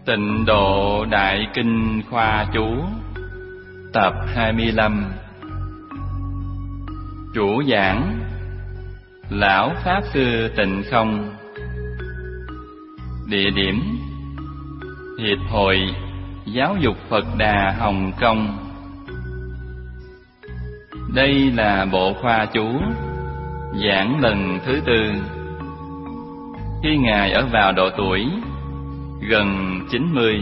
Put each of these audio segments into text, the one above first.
Tịnh Độ Đại Kinh Khoa Chú Tập 25. Chủ giảng Lão Pháp Sư Tịnh Không. Địa điểm Hiệp hội Giáo dục Phật Đà Hồng Kông. Đây là bộ khoa chú giảng lần thứ 4. Khi Ngài ở vào độ tuổi gần 90.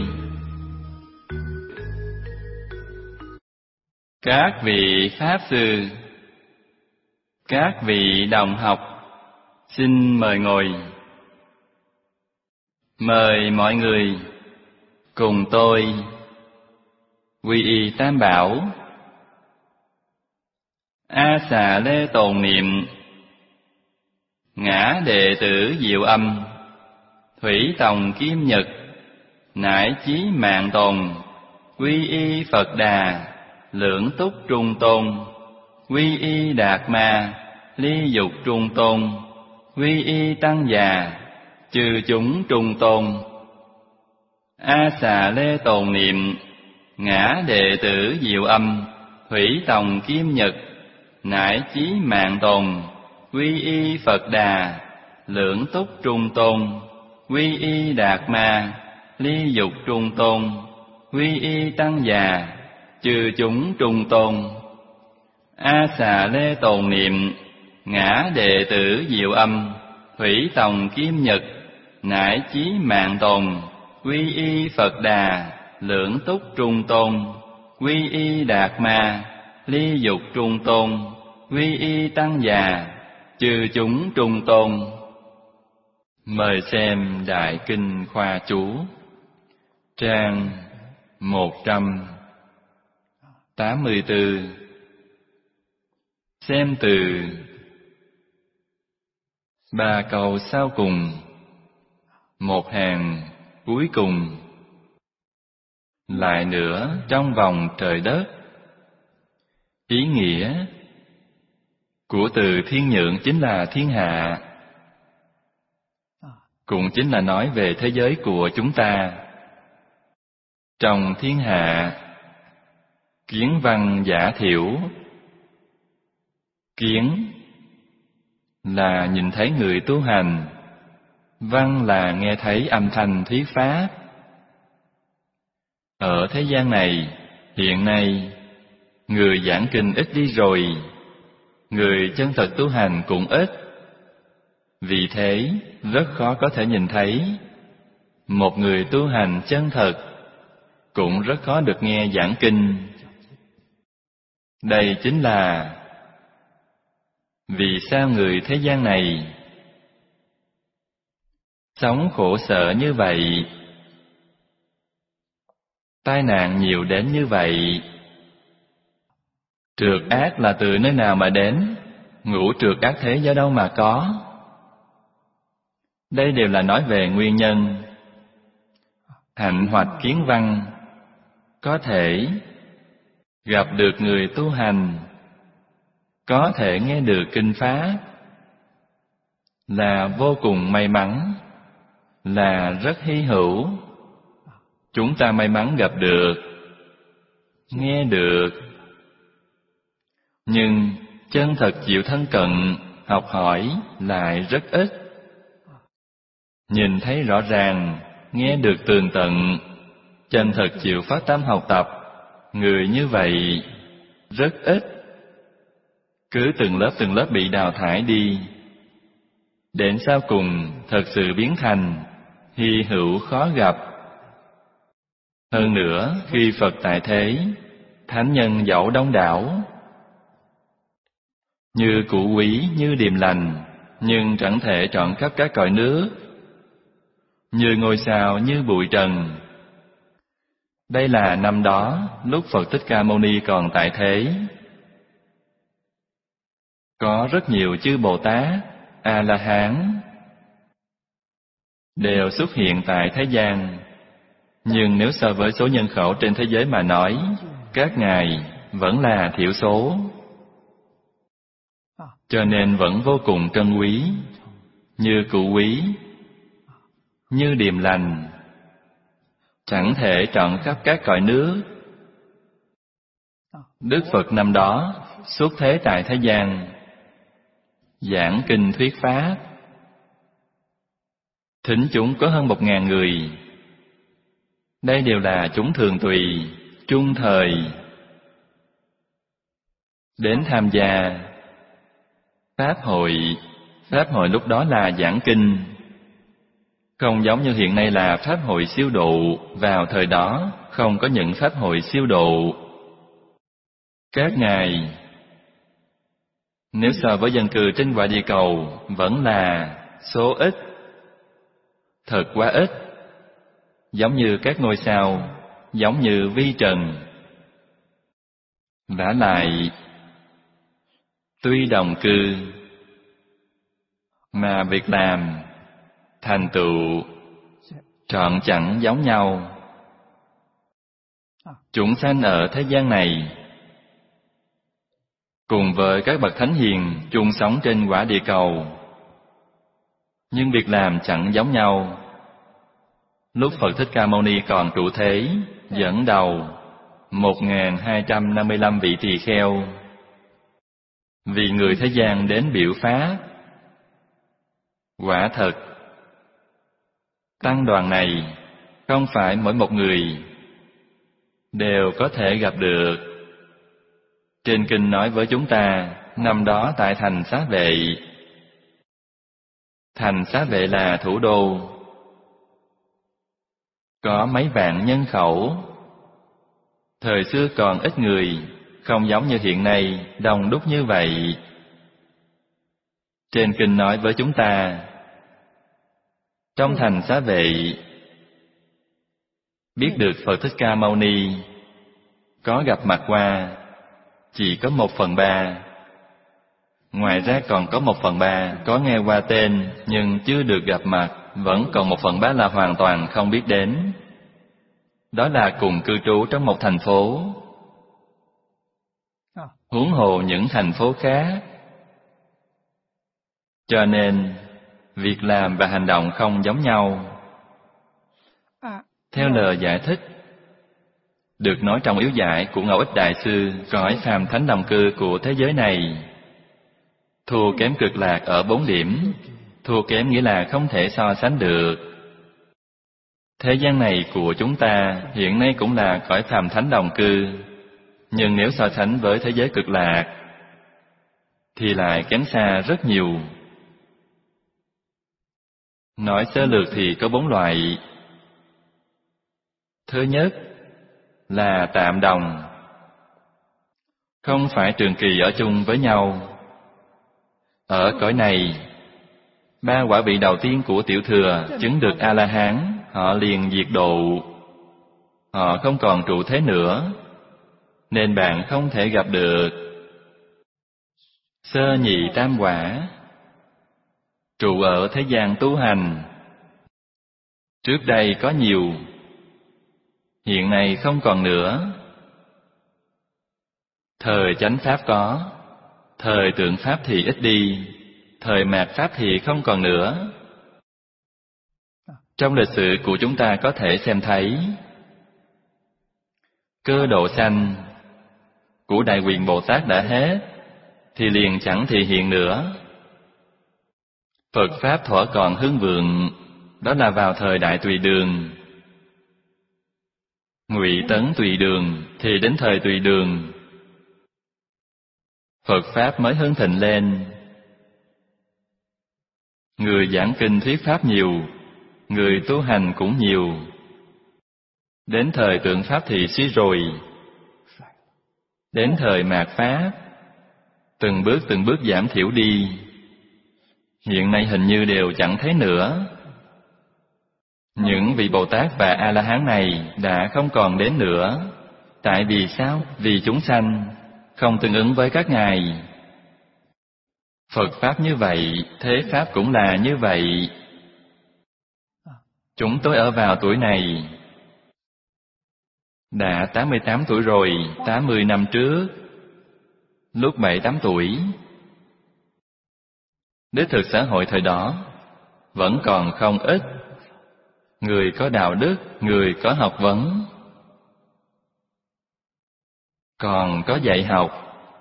Các vị Pháp Sư, các vị đồng học, xin mời ngồi. Mời mọi người cùng tôi quy y Tam Bảo. A Xà Lê tồn niệm. Ngã đệ tử Diệu Âm, Thủy Tòng Kim Nhật, nải chí mạng tồn. Quy y Phật Đà, lưỡng túc trung tôn. Quy y Đạt Ma, ly dục trung tôn. Quy y Tăng Già, chư chúng trung tôn. A Xà Lê tồn niệm. Ngã đệ tử Diệu Âm, Thủy Tòng Kim Nhật, nải chí mạng tồn. Quy y Phật Đà, lưỡng túc trung tôn. Quy y Đạt Ma, ly dục trung tôn. Quy y Tăng Già, chư chúng trung tôn. A Xà Lê tồn niệm. Ngã đệ tử Diệu Âm, Thủy Tòng Kim Nhật, nải chí mạng tồn. Quy y Phật Đà, lưỡng túc trung tôn. Quy y Đạt Ma, ly dục trung tôn. Quy y Tăng Già, chư chúng trung tôn. Mời xem Đại Kinh Khoa Chú, trang 184. Xem từ 3 câu sau cùng, 1 hàng cuối cùng. Lại nữa trong vòng trời đất. Ý nghĩa của từ thiên nhượng chính là thiên hạ, cũng chính là nói về thế giới của chúng ta. Trong thiên hạ, kiến văn giả thiểu. Kiến là nhìn thấy người tu hành, văn là nghe thấy âm thanh thuyết pháp. Ở thế gian này, hiện nay, người giảng kinh ít đi rồi, người chân thật tu hành cũng ít. Vì thế, rất khó có thể nhìn thấy một người tu hành chân thật, cũng rất khó được nghe giảng kinh. Đây chính là vì sao người thế gian này sống khổ sở như vậy, tai nạn nhiều đến như vậy. Trượt ác là từ nơi nào mà đến? Ngũ trượt ác thế do đâu mà có? Đây đều là nói về nguyên nhân. Hạnh hoặc kiến văn có thể gặp được người tu hành, có thể nghe được kinh pháp, là vô cùng may mắn, là rất hy hữu. Chúng ta may mắn gặp được, nghe được. Nhưng chân thật chịu thân cận, học hỏi lại rất ít. Nhìn thấy rõ ràng, nghe được tường tận, chân thật chịu phát tâm học tập, người như vậy rất ít. Cứ từng lớp bị đào thải đi, đến sau cùng thật sự biến thành hy hữu khó gặp. Hơn nữa, khi Phật tại thế, thánh nhân dẫu đông đảo, như Cụ Quý, như Điềm Lành, nhưng chẳng thể trọn khắp các cõi nước, như ngôi sao, như bụi trần. Đây là năm đó, lúc Phật Thích Ca Mâu Ni còn tại thế. Có rất nhiều chư Bồ Tát, A-la-hán đều xuất hiện tại thế gian. Nhưng nếu so với số nhân khẩu trên thế giới mà nói, các ngài vẫn là thiểu số. Cho nên vẫn vô cùng trân quý, như Cụ Quý, như Điềm Lành, chẳng thể trọn khắp các cõi nước. Đức Phật năm đó xuất thế tại thế gian, giảng kinh thuyết pháp, thính chúng có hơn 1000 người. Đây đều là chúng thường tùy, chung thời đến tham gia pháp hội. Pháp hội lúc đó là giảng kinh, không giống như hiện nay là pháp hội siêu độ. Vào thời đó không có những pháp hội siêu độ. Các ngài nếu so với dân cư trên quả địa cầu vẫn là số ít, thật quá ít, giống như các ngôi sao, giống như vi trần. Vả lại, tuy đồng cư mà việc làm, thành tựu trọn chẳng giống nhau. Chúng sanh ở thế gian này cùng với các bậc thánh hiền chung sống trên quả địa cầu, nhưng việc làm chẳng giống nhau. Lúc Phật Thích Ca Mâu Ni còn trụ thế, dẫn đầu 1255 vị tỳ kheo vì người thế gian đến biểu pháp. Quả thật, tăng đoàn này không phải mỗi một người đều có thể gặp được. Trên kinh nói với chúng ta, năm đó tại thành Xá Vệ. Thành Xá Vệ là thủ đô, có mấy vạn nhân khẩu. Thời xưa còn ít người, không giống như hiện nay đông đúc như vậy. Trên kinh nói với chúng ta, trong thành Xá Vệ, biết được Phật Thích Ca Mâu Ni có gặp mặt qua chỉ có 1/3. Ngoài ra còn có 1/3 có nghe qua tên nhưng chưa được gặp mặt, vẫn còn 1/3 là hoàn toàn không biết đến. Đó là cùng cư trú trong một thành phố, huống hồ những thành phố khác. Cho nên việc làm và hành động không giống nhau. Theo lời giải thích được nói trong yếu giải của Ngẫu Ích Đại Sư, cõi phàm thánh đồng cư của thế giới này thua kém Cực Lạc ở 4 điểm. Thua kém nghĩa là không thể so sánh được. Thế gian này của chúng ta hiện nay cũng là cõi phàm thánh đồng cư, nhưng nếu so sánh với thế giới Cực Lạc thì lại kém xa rất nhiều. Nói sơ lược thì có 4 loại. Thứ nhất là tạm đồng, không phải trường kỳ ở chung với nhau. Ở cõi này, 3 quả vị đầu tiên của tiểu thừa chứng được A-la-hán, họ liền diệt độ. Họ không còn trụ thế nữa, nên bạn không thể gặp được. Sơ nhị tam quả trụ ở thế gian tu hành. Trước đây có nhiều, hiện nay không còn nữa. Thời chánh pháp có, thời tượng pháp thì ít đi, thời mạt pháp thì không còn nữa. Trong lịch sử của chúng ta có thể xem thấy, cơ độ sanh của Đại Quyền Bồ Tát đã hết, thì liền chẳng thị hiện nữa. Phật Pháp thuở còn hưng vượng, đó là vào thời Đại Tùy Đường. Ngụy Tấn Tùy Đường thì đến thời Tùy Đường, Phật Pháp mới hưng thịnh lên. Người giảng kinh thuyết Pháp nhiều, người tu hành cũng nhiều. Đến thời tượng Pháp thì suy rồi. Đến thời mạt Pháp, từng bước giảm thiểu đi. Hiện nay hình như đều chẳng thấy nữa. Những vị Bồ Tát và A-la-hán này đã không còn đến nữa. Tại vì sao? Vì chúng sanh không tương ứng với các ngài. Phật Pháp như vậy, thế Pháp cũng là như vậy. Chúng tôi ở vào tuổi này đã 88 tuổi rồi. 80 năm trước, lúc 7-8 tuổi, đích thực xã hội thời đó vẫn còn không ít. người có đạo đức, người có học vấn. Còn có dạy học,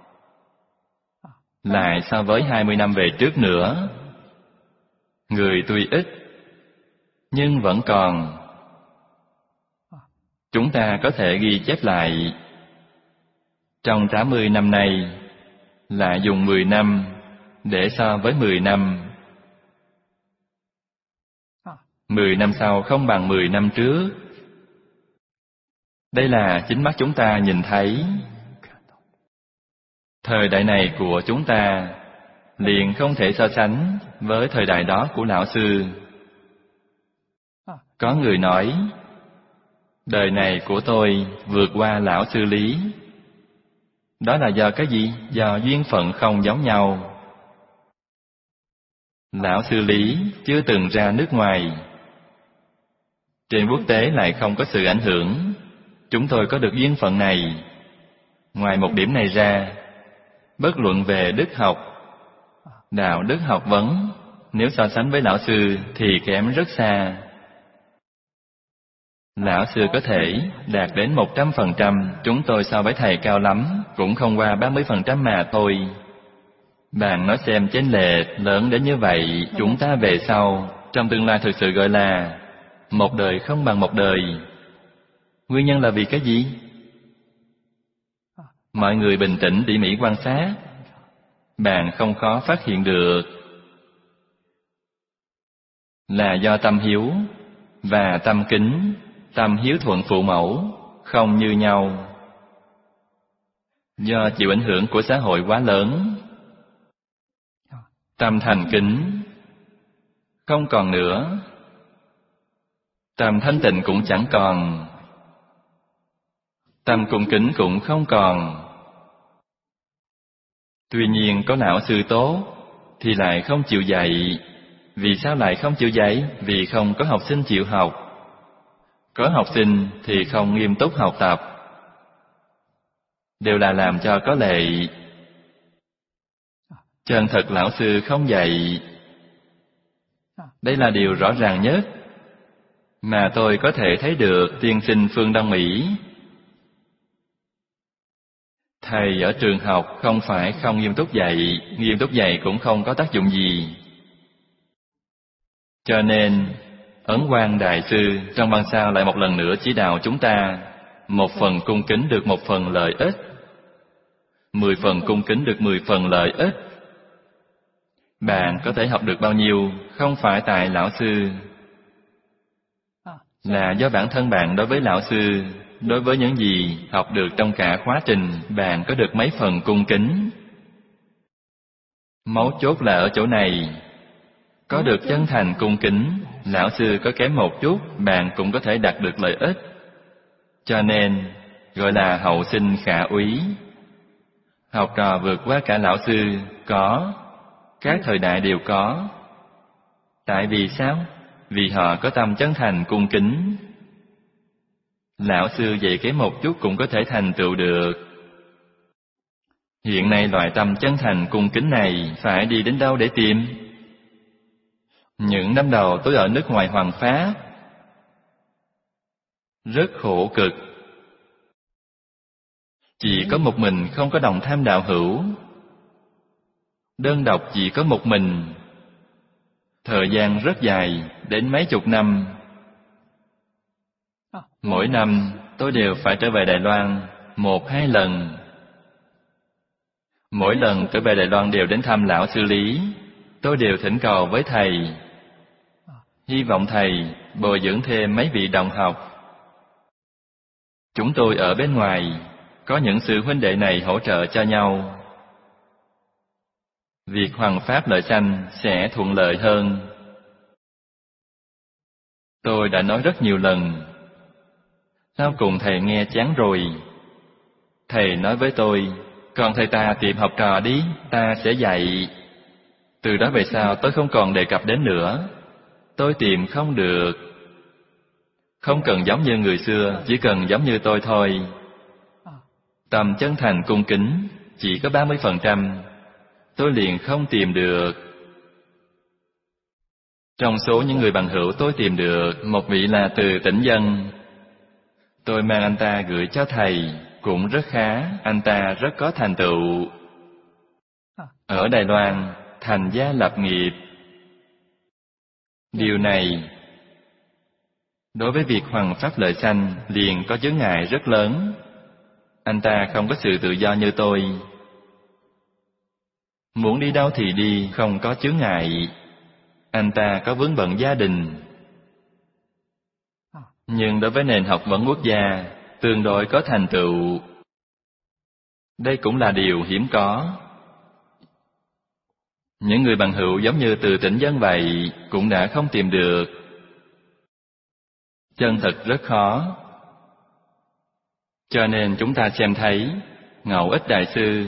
lại so với 20 năm về trước nữa, người tuy ít, nhưng vẫn còn. Chúng ta có thể ghi chép lại, trong 80 năm nay, lại dùng 10 năm để so với 10 năm. 10 năm sau không bằng 10 năm trước. Đây là chính mắt chúng ta nhìn thấy. Thời đại này của chúng ta liền không thể so sánh với thời đại đó của lão sư. Có người nói, đời này của tôi vượt qua lão sư Lý. Đó là do cái gì? Do duyên phận không giống nhau. Lão sư Lý chưa từng ra nước ngoài. Trên quốc tế lại không có sự ảnh hưởng. Chúng tôi có được duyên phận này. Ngoài một điểm này ra, bất luận về đức học, đạo đức học vấn, nếu so sánh với lão sư thì kém rất xa. Lão sư có thể đạt đến 100%, chúng tôi so với thầy cao lắm, cũng không qua 30% mà thôi. Bạn nói xem chênh lệch lớn đến như vậy, chúng ta về sau, trong tương lai thực sự gọi là một đời không bằng một đời. Nguyên nhân là vì cái gì? Mọi người bình tĩnh tỉ mỉ quan sát, bạn không khó phát hiện được. Là do tâm hiếu và tâm kính, tâm hiếu thuận phụ mẫu không như nhau. Do chịu ảnh hưởng của xã hội quá lớn, tâm thành kính không còn nữa, tâm thanh tịnh cũng chẳng còn, tâm cung kính cũng không còn. Tuy nhiên có lão sư tốt thì lại không chịu dạy. Vì sao lại không chịu dạy? Vì không có học sinh chịu học. Có học sinh thì không nghiêm túc học tập, đều là làm cho có lệ. Chân thật lão sư không dạy. Đây là điều rõ ràng nhất mà tôi có thể thấy được. Tiên sinh Phương Đông Mỹ, thầy ở trường học không phải không nghiêm túc dạy, nghiêm túc dạy cũng không có tác dụng gì. Cho nên Ấn Quang Đại Sư trong văn sao lại một lần nữa chỉ đạo chúng ta, 1 phần cung kính được 1 phần lợi ích, 10 phần cung kính được 10 phần lợi ích. Bạn có thể học được bao nhiêu không phải tại lão sư, là do bản thân bạn đối với lão sư. Đối với những gì học được trong cả khóa trình, bạn có được mấy phần cung kính. Mấu chốt là ở chỗ này. Có được chân thành cung kính, lão sư có kém một chút, bạn cũng có thể đạt được lợi ích. Cho nên, gọi là hậu sinh khả úy. Học trò vượt qua cả lão sư, có. Các thời đại đều có. Tại vì sao? Vì họ có tâm chân thành cung kính. Lão sư dạy kém một chút cũng có thể thành tựu được. Hiện nay loại tâm chân thành cung kính này phải đi đến đâu để tìm? Những năm đầu tôi ở nước ngoài hoằng pháp, rất khổ cực. Chỉ có một mình, không có đồng tham đạo hữu. Đơn độc chỉ có một mình. Thời gian rất dài, đến mấy chục năm. Mỗi năm tôi đều phải trở về Đài Loan 1-2 lần. Mỗi lần trở về Đài Loan đều đến thăm lão sư Lý. Tôi đều thỉnh cầu với thầy, hy vọng thầy bồi dưỡng thêm mấy vị đồng học. Chúng tôi ở bên ngoài, có những sự huynh đệ này hỗ trợ cho nhau. Việc hoằng pháp lợi sanh sẽ thuận lợi hơn. Tôi đã nói rất nhiều lần. Sau cùng thầy nghe chán rồi. Thầy nói với tôi, còn thầy ta tìm học trò đi, ta sẽ dạy. Từ đó về sau tôi không còn đề cập đến nữa. Tôi tìm không được. Không cần giống như người xưa, chỉ cần giống như tôi thôi. Tâm chân thành cung kính chỉ có 30%, tôi liền không tìm được. Trong số những người bằng hữu tôi tìm được, một vị là từ Tỉnh Dân. Tôi mang anh ta gửi cho thầy, cũng rất khá, anh ta rất có thành tựu. Ở Đài Loan, thành gia lập nghiệp. Điều này, đối với việc hoằng pháp lợi sanh, liền có chướng ngại rất lớn. Anh ta không có sự tự do như tôi. Muốn đi đâu thì đi, không có chướng ngại. Anh ta có vướng bận gia đình. Nhưng đối với nền học vấn quốc gia, tương đối có thành tựu. Đây cũng là điều hiếm có. Những người bằng hữu giống như từ Tỉnh Dân vậy cũng đã không tìm được. Chân thật rất khó. Cho nên chúng ta xem thấy Ngẫu Ích Đại Sư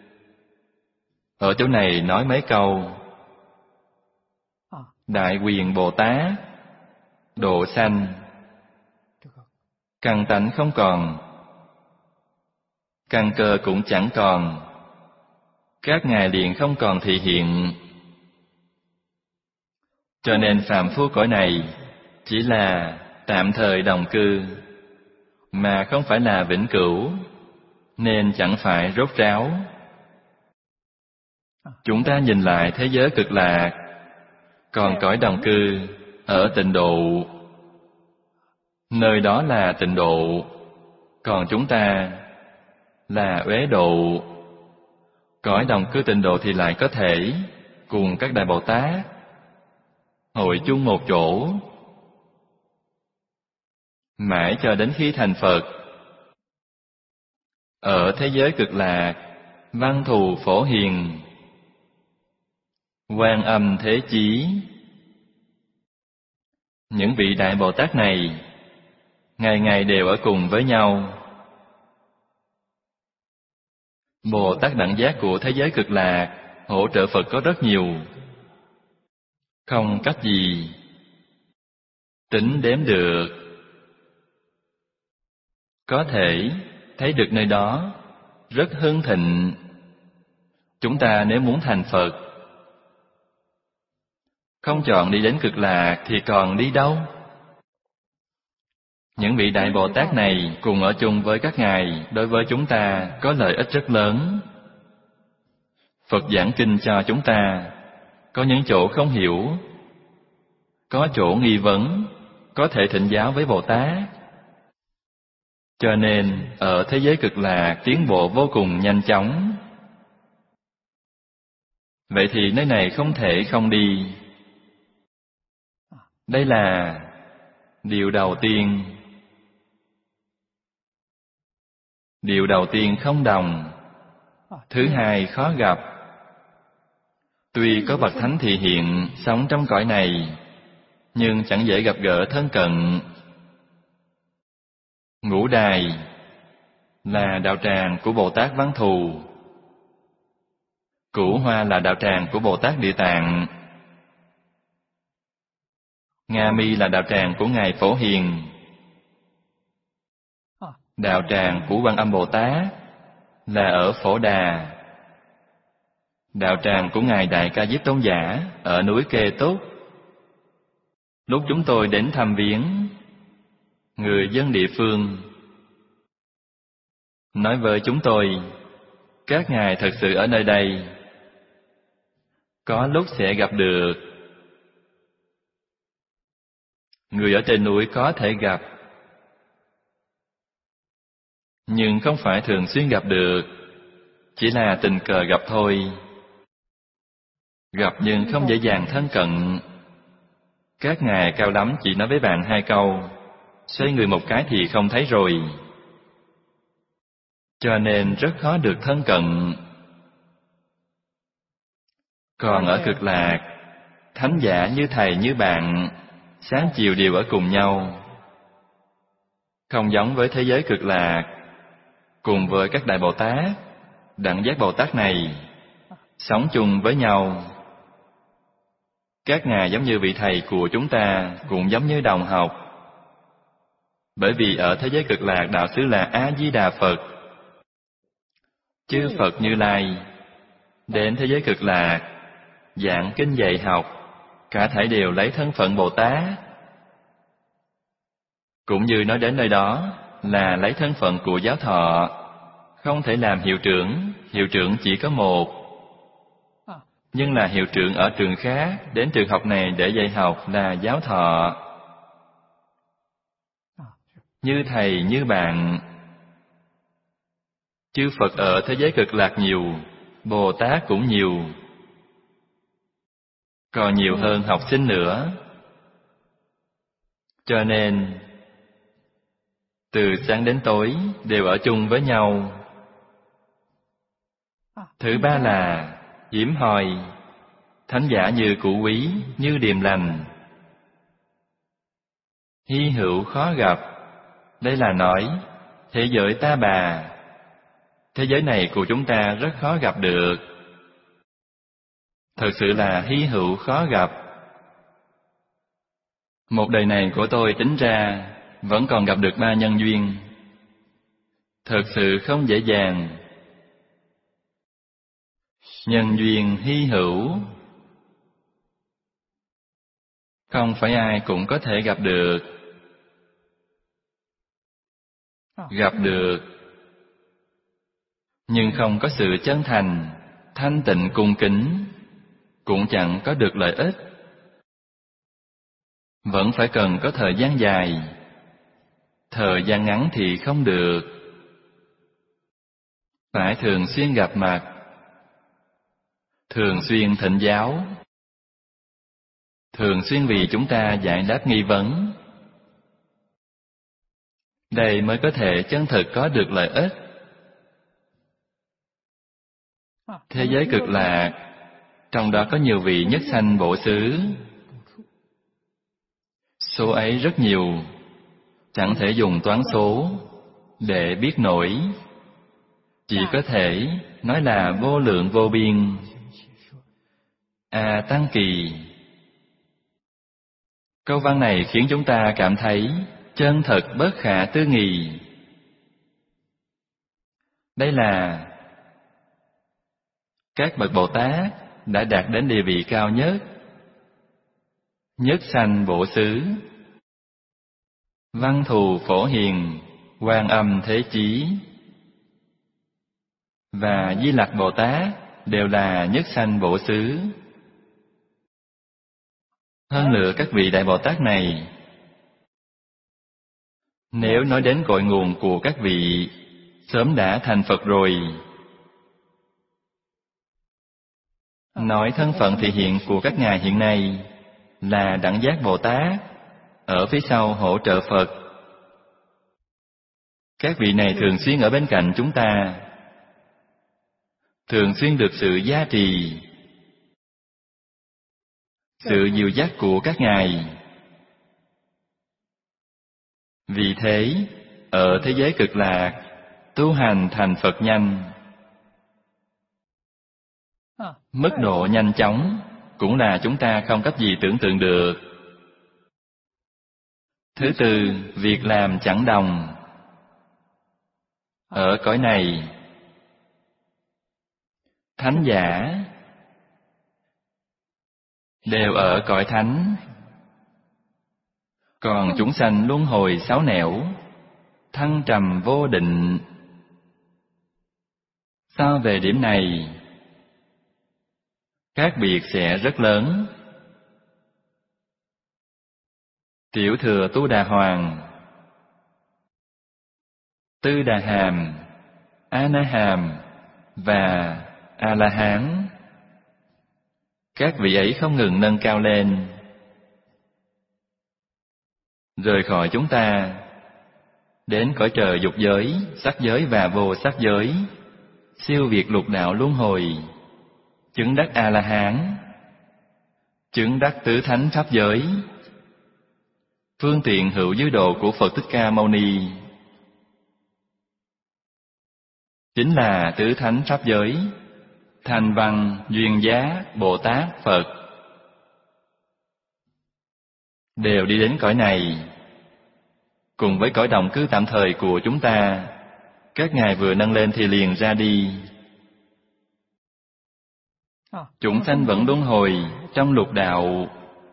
ở chỗ này nói mấy câu: Đại Quyền Bồ Tát độ sanh, căn tánh không còn, căn cơ cũng chẳng còn, các ngài liền không còn thị hiện. Cho nên phàm phu cõi này chỉ là tạm thời đồng cư, mà không phải là vĩnh cửu, nên chẳng phải rốt ráo. Chúng ta nhìn lại thế giới cực lạc, còn cõi đồng cư ở tịnh độ, nơi đó là tịnh độ, còn chúng ta là uế độ. Cõi đồng cư tịnh độ thì lại có thể cùng các Đại Bồ Tát hội chung một chỗ, mãi cho đến khi thành Phật. Ở thế giới cực lạc, Văn Thù Phổ Hiền, Quan Âm Thế Chí, những vị Đại Bồ Tát này ngày ngày đều ở cùng với nhau. Bồ Tát đẳng giác của thế giới cực lạc hỗ trợ Phật có rất nhiều, không cách gì tính đếm được. Có thể thấy được nơi đó rất hưng thịnh. Chúng ta nếu muốn thành Phật, không chọn đi đến cực lạc thì còn đi đâu? Những vị Đại Bồ Tát này cùng ở chung với các ngài, đối với chúng ta có lợi ích rất lớn. Phật giảng kinh cho chúng ta, có những chỗ không hiểu, có chỗ nghi vấn, có thể thỉnh giáo với Bồ Tát. Cho nên ở thế giới cực lạc tiến bộ vô cùng nhanh chóng. Vậy thì nơi này không thể không đi. Đây là điều đầu tiên. Điều đầu tiên không đồng. Thứ hai khó gặp. Tuy có bậc thánh thị hiện sống trong cõi này, nhưng chẳng dễ gặp gỡ thân cận. Ngũ Đài là đạo tràng của Bồ Tát Văn Thù. Cửu Hoa là đạo tràng của Bồ Tát Địa Tạng. Nga Mi là đạo tràng của Ngài Phổ Hiền. Đạo tràng của Quan Âm Bồ Tát là ở Phổ Đà. Đạo tràng của Ngài Đại Ca Diếp Tôn Giả ở núi Kê Túc. Lúc chúng tôi đến thăm viếng, người dân địa phương nói với chúng tôi, các ngài thật sự ở nơi đây, có lúc sẽ gặp được. Người ở trên núi có thể gặp, nhưng không phải thường xuyên gặp được, chỉ là tình cờ gặp thôi. Gặp nhưng không dễ dàng thân cận. Các ngài cao lắm chỉ nói với bạn hai câu, xoay người một cái thì không thấy rồi. Cho nên rất khó được thân cận. Còn ở cực lạc, thánh giả như thầy như bạn, sáng chiều đều ở cùng nhau. Không giống với thế giới cực lạc, cùng với các Đại Bồ Tát, Đẳng Giác Bồ Tát này, sống chung với nhau. Các ngài giống như vị thầy của chúng ta, cũng giống như đồng học. Bởi vì ở thế giới cực lạc, đạo xứ là A-di-đà Phật. Chư Phật Như Lai đến thế giới cực lạc, giảng kinh dạy học, cả thảy đều lấy thân phận Bồ Tát. Cũng như nói đến nơi đó là lấy thân phận của giáo thọ, không thể làm hiệu trưởng chỉ có một. Nhưng là hiệu trưởng ở trường khác, đến trường học này để dạy học là giáo thọ. Như thầy, như bạn. Chư Phật ở thế giới Cực Lạc nhiều, Bồ Tát cũng nhiều. Còn nhiều hơn học sinh nữa. Cho nên, từ sáng đến tối đều ở chung với nhau. Thứ ba là hiếm hoi, thánh giả như cụ quý, như điềm lành. Hy hữu khó gặp, đây là nói thế giới ta bà. Thế giới này của chúng ta rất khó gặp được. Thật sự là hy hữu khó gặp. Một đời này của tôi tính ra vẫn còn gặp được 3 nhân duyên. Thật sự không dễ dàng. Nhân duyên hy hữu, không phải ai cũng có thể gặp được. Gặp được, nhưng không có sự chân thành, thanh tịnh cung kính, cũng chẳng có được lợi ích. Vẫn phải cần có thời gian dài. Thời gian ngắn thì không được. Phải thường xuyên gặp mặt, thường xuyên thỉnh giáo, thường xuyên vì chúng ta giải đáp nghi vấn. Đây mới có thể chân thực có được lợi ích. Thế giới Cực Lạc, trong đó có nhiều vị nhất sanh bổ xứ. Số ấy rất nhiều, chẳng thể dùng toán số để biết nổi. Chỉ có thể nói là vô lượng vô biên. Tăng kỳ. Câu văn này khiến chúng ta cảm thấy chân thật bất khả tư nghị. Đây là các bậc Bồ Tát đã đạt đến địa vị cao nhất. Nhất sanh bổ xứ, văn thù phổ hiền, Quan Âm Thế Chí và Di Lặc Bồ Tát đều là nhất sanh bổ xứ. Hơn nữa các vị Đại Bồ Tát này, nếu nói đến cội nguồn của các vị, sớm đã thành Phật rồi. Nói thân phận thể hiện của các ngài hiện nay là Đẳng Giác Bồ Tát, ở phía sau hỗ trợ Phật. Các vị này thường xuyên ở bên cạnh chúng ta, thường xuyên được sự gia trì, sự dìu dắt của các ngài. Vì thế, ở thế giới Cực Lạc, tu hành thành Phật nhanh. Mức độ nhanh chóng cũng là chúng ta không cách gì tưởng tượng được. Thứ tư, việc làm chẳng đồng. Ở cõi này, thánh giả đều ở cõi thánh, còn chúng sanh luân hồi sáu nẻo, thăng trầm vô định. So về điểm này, khác biệt sẽ rất lớn. Tiểu thừa Tu Đà Hoàng, Tư Đà Hàm, A Na Hàm và A La Hán, các vị ấy không ngừng nâng cao lên, rời khỏi chúng ta, đến cõi trời dục giới, sắc giới và vô sắc giới, siêu việt lục đạo luân hồi, chứng đắc A La Hán, chứng đắc tứ thánh pháp giới, phương tiện hữu giới độ của Phật Thích Ca Mâu Ni, chính là tứ thánh pháp giới, Thanh Văn, Duyên Giá, Bồ Tát, Phật, đều đi đến cõi này. Cùng với cõi đồng cư tạm thời của chúng ta, các ngài vừa nâng lên thì liền ra đi. Chúng sanh vẫn luân hồi trong lục đạo,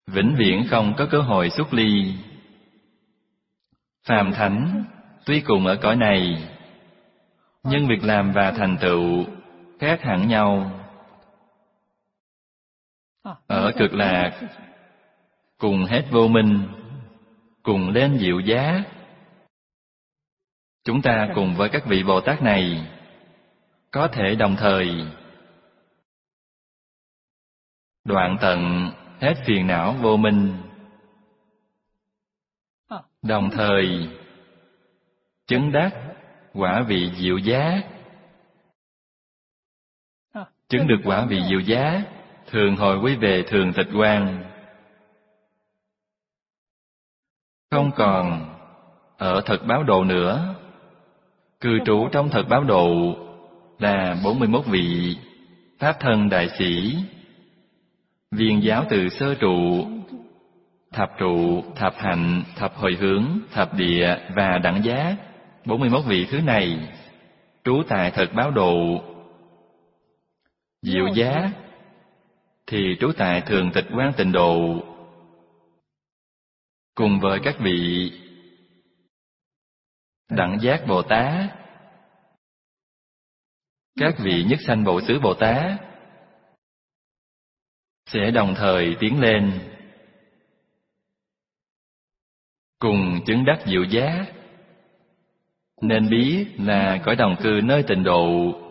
vĩnh viễn không có cơ hội xuất ly. Phàm thánh tuy cùng ở cõi này, nhưng việc làm và thành tựu khác hẳn nhau. Ở cực lạc, cùng hết vô minh, cùng lên diệu giá. Chúng ta cùng với các vị Bồ Tát này có thể đồng thời đoạn tận hết phiền não vô minh, đồng thời chứng đắc quả vị diệu giá. Chứng được quả vị diệu giá, thường hồi quy về thường tịch quan, không còn ở thật báo độ nữa. Cư trú trong thật báo độ là 41 vị Pháp thân đại sĩ, viên giáo từ sơ trụ, thập trụ, thập hạnh, thập hồi hướng, thập địa và đẳng giác. 41 vị thứ này trú tại thật báo độ. Diệu giá thì trú tại thường tịch quan tịnh độ, cùng với các vị đẳng giác Bồ Tát, các vị nhất sanh Bộ Xứ Bồ Tát sẽ đồng thời tiến lên, cùng chứng đắc diệu giá. Nên biết là cõi đồng cư nơi tịnh độ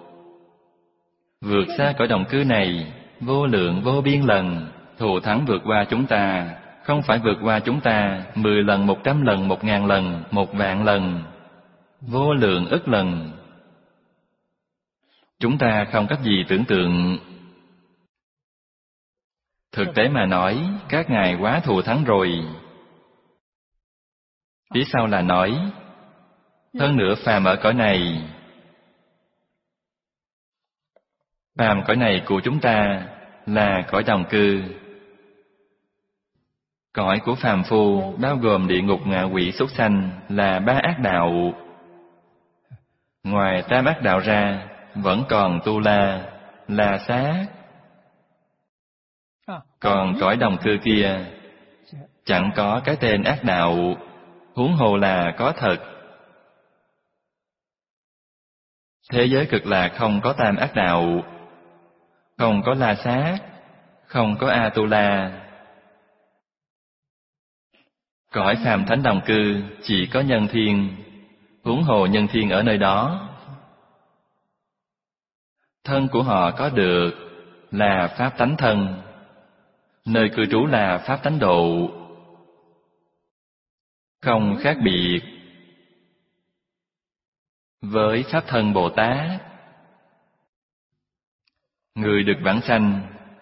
vượt xa cõi đồng cư này vô lượng vô biên lần, thù thắng vượt qua chúng ta. Không phải vượt qua chúng ta 10 lần, 100 lần, 1000 lần, 1.000.000 lần, vô lượng ức lần. Chúng ta không cách gì tưởng tượng. Thực tế mà nói, các ngài quá thù thắng rồi. Phía sau là nói, hơn nữa phàm ở cõi này, phàm cõi này của chúng ta là cõi đồng cư. Cõi của phàm phu bao gồm địa ngục, ngạ quỷ, súc sanh là 3 ác đạo. Ngoài tam ác đạo ra, vẫn còn tu la xá. Còn cõi đồng cư kia chẳng có cái tên ác đạo, huống hồ là có thật. Thế giới cực lạc không có tam ác đạo, không có la sát, không có Atula. Cõi phàm thánh đồng cư chỉ có nhân thiên, huống hồ nhân thiên ở nơi đó. Thân của họ có được là pháp tánh thân, nơi cư trú là pháp tánh độ, không khác biệt với pháp thân Bồ Tát. Người được vãng sanh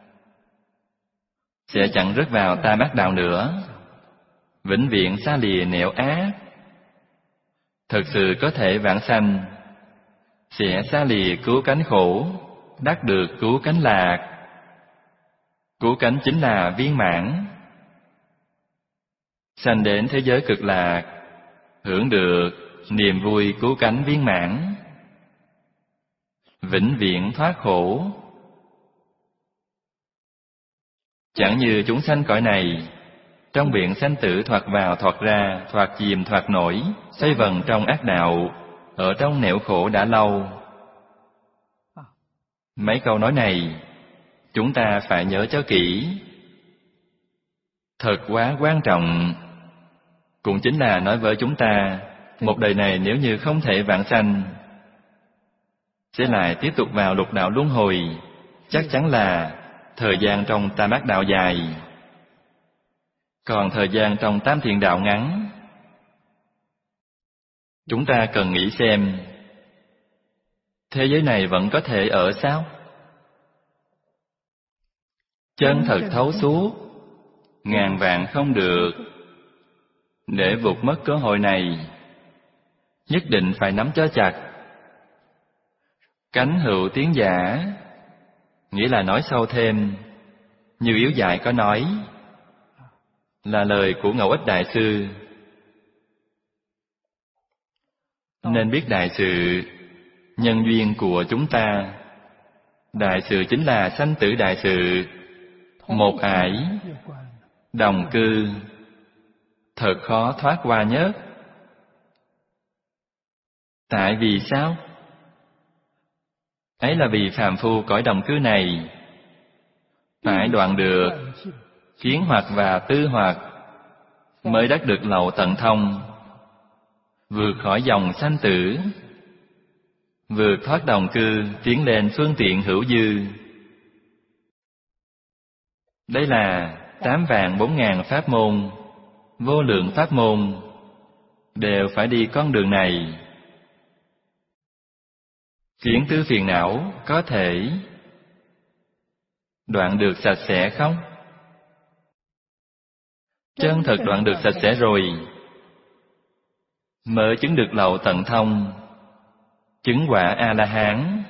sẽ chẳng rớt vào tam ác đạo nữa, vĩnh viễn xa lìa nẻo ác. Thực sự có thể vãng sanh sẽ xa lìa cứu cánh khổ, đắc được cứu cánh lạc. Cứu cánh chính là viên mãn. Sanh đến thế giới cực lạc, hưởng được niềm vui cứu cánh viên mãn, vĩnh viễn thoát khổ. Chẳng như chúng sanh cõi này, trong biển sanh tử thoạt vào thoạt ra, thoạt chìm thoạt nổi, xoay vần trong ác đạo, ở trong nẻo khổ đã lâu. Mấy câu nói này chúng ta phải nhớ cho kỹ, thật quá quan trọng. Cũng chính là nói với chúng ta, một đời này nếu như không thể vãng sanh, sẽ lại tiếp tục vào lục đạo luân hồi, chắc chắn là thời gian trong tam ác đạo dài, còn thời gian trong tam thiện đạo ngắn. Chúng ta cần nghĩ xem, thế giới này vẫn có thể ở sao? Chân thật thấu suốt, ngàn vạn không được. Để vụt mất cơ hội này, nhất định phải nắm cho chặt. Cánh hữu tiến giả, nghĩa là nói sâu thêm, như Yếu Dạy có nói, là lời của Ngẫu Ích Đại Sư. Nên biết đại sự, nhân duyên của chúng ta. Đại sự chính là sanh tử đại sự, một ải, Đồng cư thật khó thoát qua nhất. Tại vì sao? Ấy là vì phàm phu cõi đồng cư này phải đoạn được kiến hoặc và tư hoặc mới đắc được lậu tận thông, vượt khỏi dòng sanh tử, vượt thoát đồng cư, tiến lên phương tiện hữu dư. Đây là 8.400.000 pháp môn, vô lượng pháp môn, đều phải đi con đường này. Kiến tứ phiền não có thể đoạn được sạch sẽ không? Chân thật đoạn được sạch sẽ rồi, mới chứng được lậu tận thông, chứng quả A-la-hán.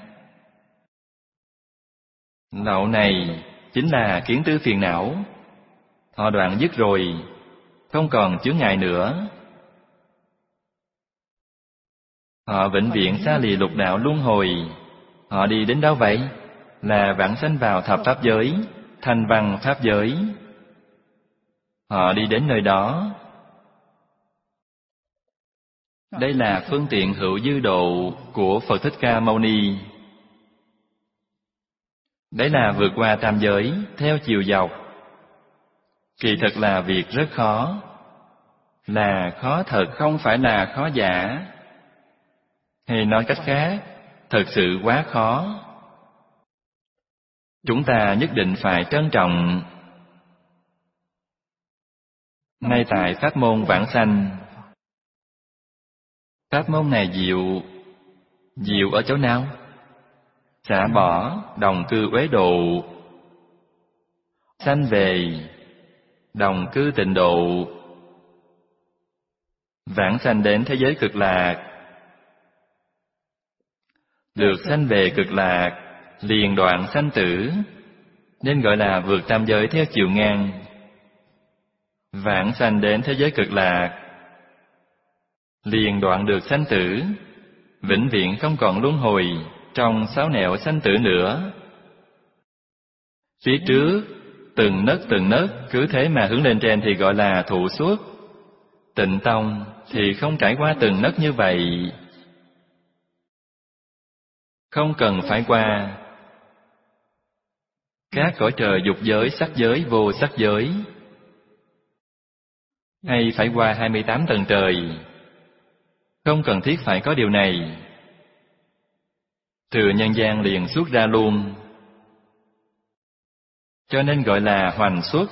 Lậu này chính là kiến tứ phiền não. Họ đoạn dứt rồi, không còn chướng ngại nữa. Họ vĩnh viễn xa lìa lục đạo luân hồi. Họ đi đến đâu vậy? Là vãng sanh vào thập pháp giới, thanh văn pháp giới. Họ đi đến nơi đó. Đây là phương tiện hữu dư độ của Phật Thích Ca Mâu Ni. Đấy là vượt qua tam giới theo chiều dọc. Kỳ thực là việc rất khó. Là khó thật, không phải là khó giả. Hay nói cách khác, thật sự quá khó. Chúng ta nhất định phải trân trọng. Ngay tại pháp môn vãng sanh, pháp môn này diệu. Diệu ở chỗ nào? Xả bỏ đồng cư uế độ, sanh về đồng cư tịnh độ, vãng sanh đến thế giới cực lạc. Được sanh về cực lạc, liền đoạn sanh tử, nên gọi là vượt tam giới theo chiều ngang. Vãng sanh đến thế giới cực lạc, liền đoạn được sanh tử, vĩnh viễn không còn luân hồi trong sáu nẻo sanh tử nữa. Phía trước, từng nấc cứ thế mà hướng lên trên thì gọi là thụ xuất. Tịnh tông thì không trải qua từng nấc như vậy. Không cần phải qua các cõi trời dục giới, sắc giới, vô sắc giới, hay phải qua 28 tầng trời. Không cần thiết phải có điều này. Từ nhân gian liền xuất ra luôn. Cho nên gọi là hoành xuất,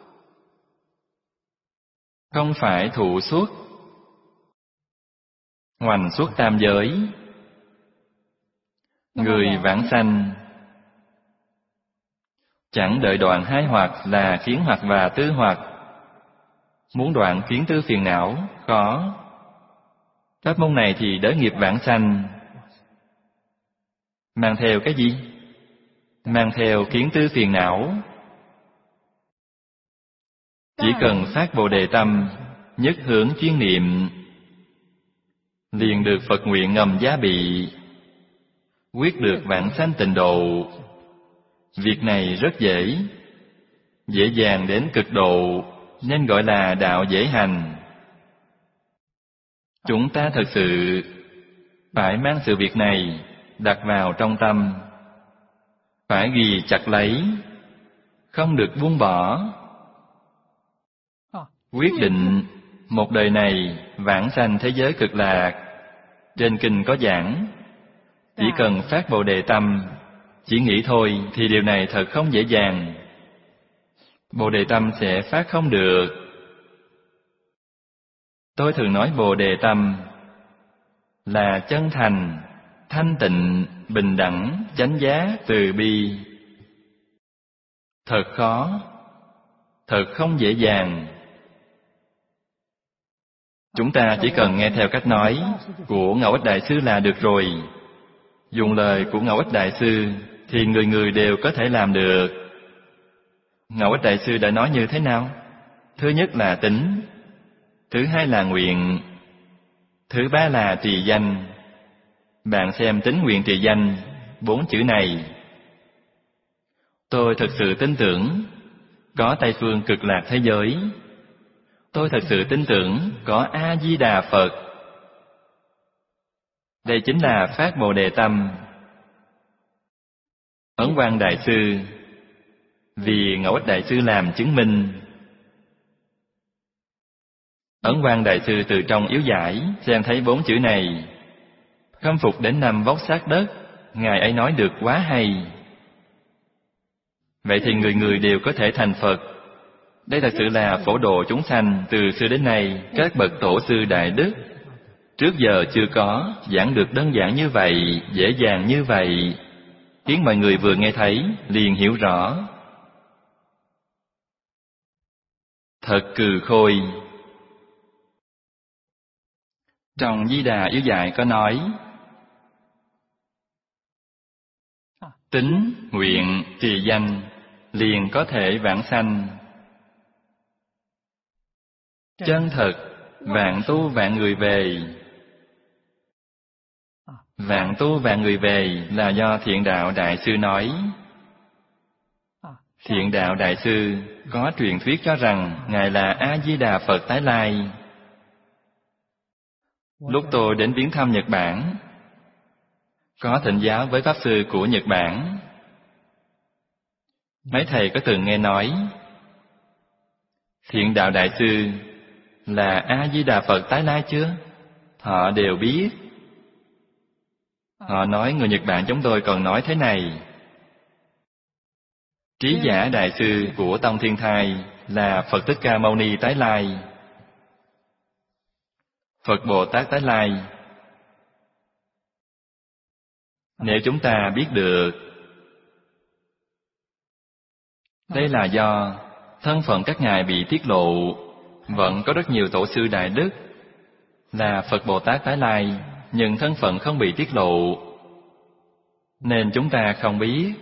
không phải thụ xuất. Hoành xuất tam giới. Người vãng sanh chẳng đợi đoạn hai hoặc là kiến hoặc và tư hoặc. Muốn đoạn kiến tư phiền não khó. Pháp môn này thì đỡ nghiệp vãng sanh. Mang theo cái gì? Mang theo kiến tư phiền não. Chỉ cần phát Bồ Đề tâm, nhất hướng chuyên niệm, liền được Phật nguyện ngầm giá bị, quyết được vãng sanh tịnh độ. Việc này rất dễ dàng đến cực độ, nên gọi là đạo dễ hành. Chúng ta thật sự phải mang sự việc này đặt vào trong tâm, phải ghi chặt lấy, không được buông bỏ. Quyết định một đời này vãng sanh thế giới cực lạc. Trên kinh có giảng, chỉ cần phát Bồ Đề tâm, chỉ nghĩ thôi thì điều này thật không dễ dàng. Bồ Đề tâm sẽ phát không được. Tôi thường nói Bồ Đề tâm là chân thành, thanh tịnh, bình đẳng, chánh giác, từ bi. Thật khó, thật không dễ dàng. Chúng ta chỉ cần nghe theo cách nói của Ngẫu Ích Đại Sư là được rồi. Dùng lời của Ngẫu Ích Đại Sư thì người người đều có thể làm được. Ngẫu Ích Đại Sư đã nói như thế nào? Thứ nhất là tính, thứ hai là nguyện, thứ ba là trì danh. Bạn xem tính, nguyện, trì danh, 4 chữ này. Tôi thật sự tin tưởng có Tây phương cực lạc thế giới. Tôi thật sự tin tưởng có A-di-đà Phật. Đây chính là phát Bồ Đề tâm. Ấn Quang Đại Sư vì Ngẫu Ích Đại Sư làm chứng minh. Ấn Quang Đại Sư từ trong yếu giải xem thấy 4 chữ này, khâm phục đến năm vóc sát đất. Ngài ấy nói được quá hay. Vậy thì người người đều có thể thành Phật. Đây thật sự là phổ độ chúng sanh. Từ xưa đến nay, các bậc tổ sư đại đức trước giờ chưa có giảng được đơn giản như vậy, dễ dàng như vậy, khiến mọi người vừa nghe thấy liền hiểu rõ. Thật cừ khôi. Trong Di Đà yếu dạy có nói: tín, nguyện, trì danh liền có thể vãng sanh. Chân thật, vạn tu vạn người về. Vạn tu vạn người về là do Thiện Đạo Đại Sư nói. Thiện Đạo Đại Sư có truyền thuyết cho rằng Ngài là A-di-đà Phật tái lai. Lúc tôi đến viếng thăm Nhật Bản, có thỉnh giáo với Pháp Sư của Nhật Bản. Mấy thầy có từng nghe nói Thiện Đạo Đại Sư là A-di-đà Phật tái lai chưa? Họ đều biết. Họ nói người Nhật Bản chúng tôi còn nói thế này: Trí Giả Đại Sư của Tông Thiên Thai là Phật Thích Ca Mâu Ni tái lai, Phật Bồ Tát tái lai. Nếu chúng ta biết được, đây là do thân phận các ngài bị tiết lộ. Vẫn có rất nhiều tổ sư đại đức là Phật Bồ Tát tái lai, nhưng thân phận không bị tiết lộ, nên chúng ta không biết.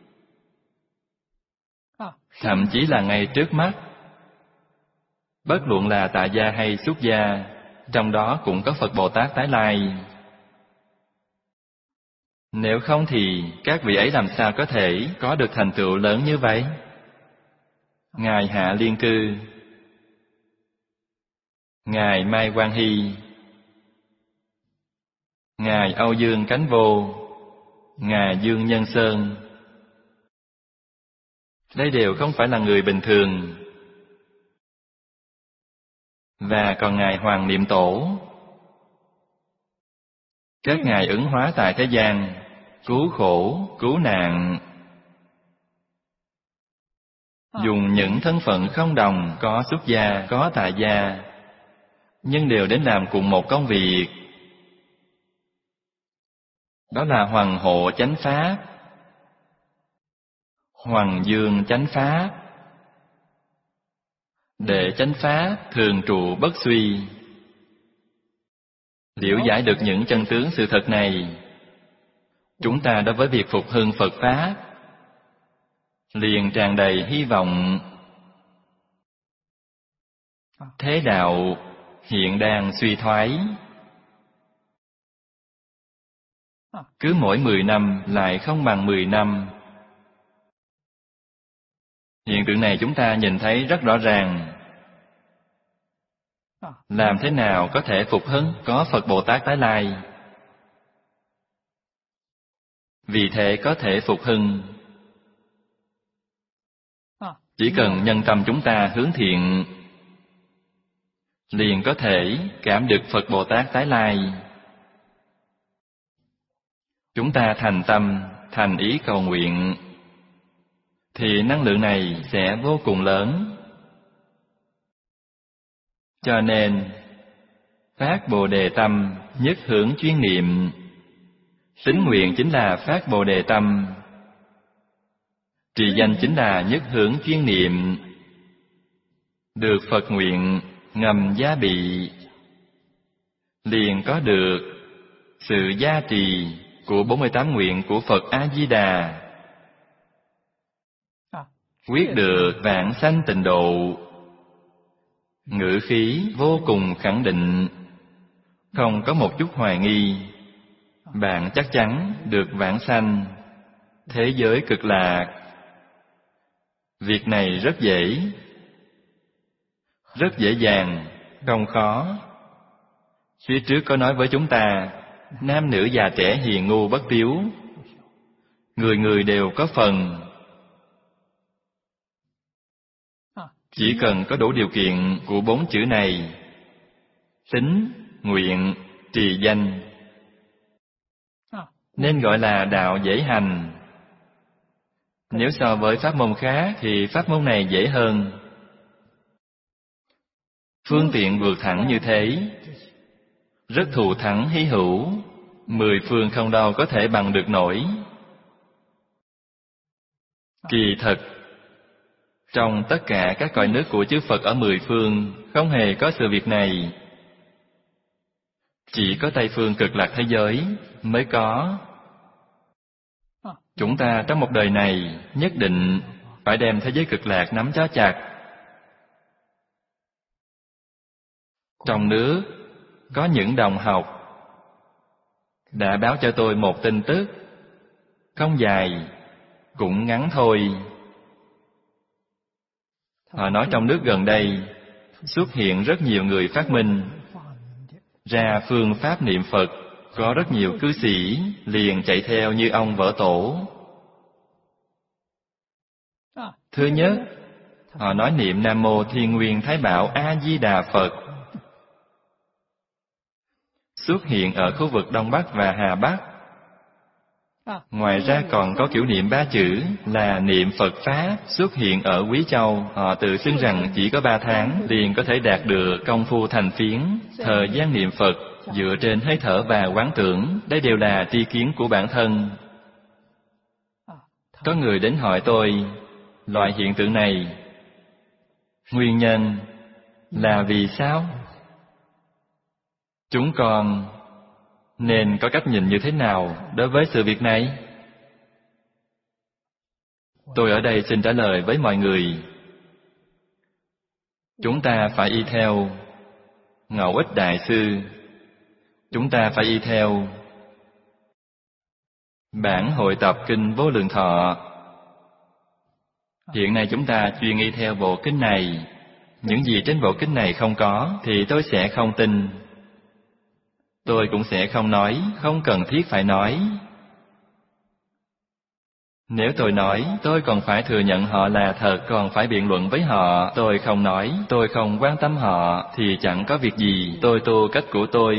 Thậm chí là ngay trước mắt, bất luận là tại gia hay xuất gia, trong đó cũng có Phật Bồ Tát tái lai. Nếu không thì các vị ấy làm sao có thể có được thành tựu lớn như vậy? Ngài Hạ Liên Cư, Ngài Mai Quang Hy, Ngài Âu Dương Cánh Vô, Ngài Dương Nhân Sơn, đây đều không phải là người bình thường. Và còn Ngài Hoàng Niệm Tổ, các ngài ứng hóa tại thế gian, cứu khổ, cứu nạn, dùng những thân phận không đồng, có xuất gia, có tại gia, nhưng đều đến làm cùng một công việc. Đó là Hoằng Hộ Chánh Pháp, Hoằng Dương Chánh Pháp. Để chánh pháp thường trụ bất suy. Liễu giải được những chân tướng sự thật này, chúng ta đối với việc phục hưng Phật Pháp liền tràn đầy hy vọng. Thế đạo hiện đang suy thoái, cứ mỗi 10 năm lại không bằng 10 năm. Hiện tượng này chúng ta nhìn thấy rất rõ ràng. Làm thế nào có thể phục hưng có Phật Bồ Tát tái lai? Vì thế có thể phục hưng, chỉ cần nhân tâm chúng ta hướng thiện, liền có thể cảm được Phật Bồ Tát tái lai. Chúng ta thành tâm, thành ý cầu nguyện, thì năng lượng này sẽ vô cùng lớn. Cho nên, phát Bồ Đề tâm, nhất hướng chuyên niệm. Tín nguyện chính là phát Bồ Đề tâm, trì danh chính là nhất hướng chuyên niệm. Được Phật nguyện, ngầm gia bị, liền có được sự gia trì của 48 nguyện của Phật A-di-đà. Quyết được vãng sanh tịnh độ. Ngữ khí vô cùng khẳng định, không có một chút hoài nghi. Bạn chắc chắn được vãng sanh thế giới cực lạc. Việc này rất dễ dàng, không khó. Phía trước có nói với chúng ta, nam nữ già trẻ hiền ngu bất tiếu, người người đều có phần. Chỉ cần có đủ điều kiện của 4 chữ này: tín, nguyện, trì danh, nên gọi là đạo dễ hành. Nếu so với pháp môn khác thì pháp môn này dễ hơn. Phương tiện vượt thẳng như thế, rất thù thắng hy hữu, 10 phương không đâu có thể bằng được nổi. Kỳ thật, trong tất cả các cõi nước của chư Phật ở 10 phương, không hề có sự việc này. Chỉ có Tây phương Cực Lạc thế giới mới có. Chúng ta trong một đời này nhất định phải đem thế giới Cực Lạc nắm cho chặt. Trong nước có những đồng học đã báo cho tôi một tin tức, không dài, cũng ngắn thôi. Họ nói trong nước gần đây xuất hiện rất nhiều người phát minh ra phương pháp niệm Phật, có rất nhiều cư sĩ liền chạy theo như ông Vở Tổ. Thứ nhất, họ nói niệm Nam Mô Thiên Nguyên Thái Bảo A Di Đà Phật, xuất hiện ở khu vực Đông Bắc và Hà Bắc. Ngoài ra còn có kiểu niệm 3 chữ là niệm Phật Pháp, xuất hiện ở Quý Châu. Họ tự xưng rằng chỉ có 3 tháng liền có thể đạt được công phu thành phiến. Thời gian niệm Phật dựa trên hơi thở và quán tưởng, đây đều là tri kiến của bản thân. Có người đến hỏi tôi, loại hiện tượng này nguyên nhân là vì sao? Chúng con nên có cách nhìn như thế nào đối với sự việc này? Tôi ở đây xin trả lời với mọi người. Chúng ta phải y theo Ngẫu Ích Đại Sư. Chúng ta phải y theo bản hội tập Kinh Vô Lượng Thọ. Hiện nay chúng ta chuyên y theo bộ kinh này. Những gì trên bộ kinh này không có thì tôi sẽ không tin. Tôi cũng sẽ không nói, không cần thiết phải nói. Nếu tôi nói, tôi còn phải thừa nhận họ là thật, còn phải biện luận với họ. Tôi không nói, tôi không quan tâm họ, thì chẳng có việc gì. Tôi tu cách của tôi,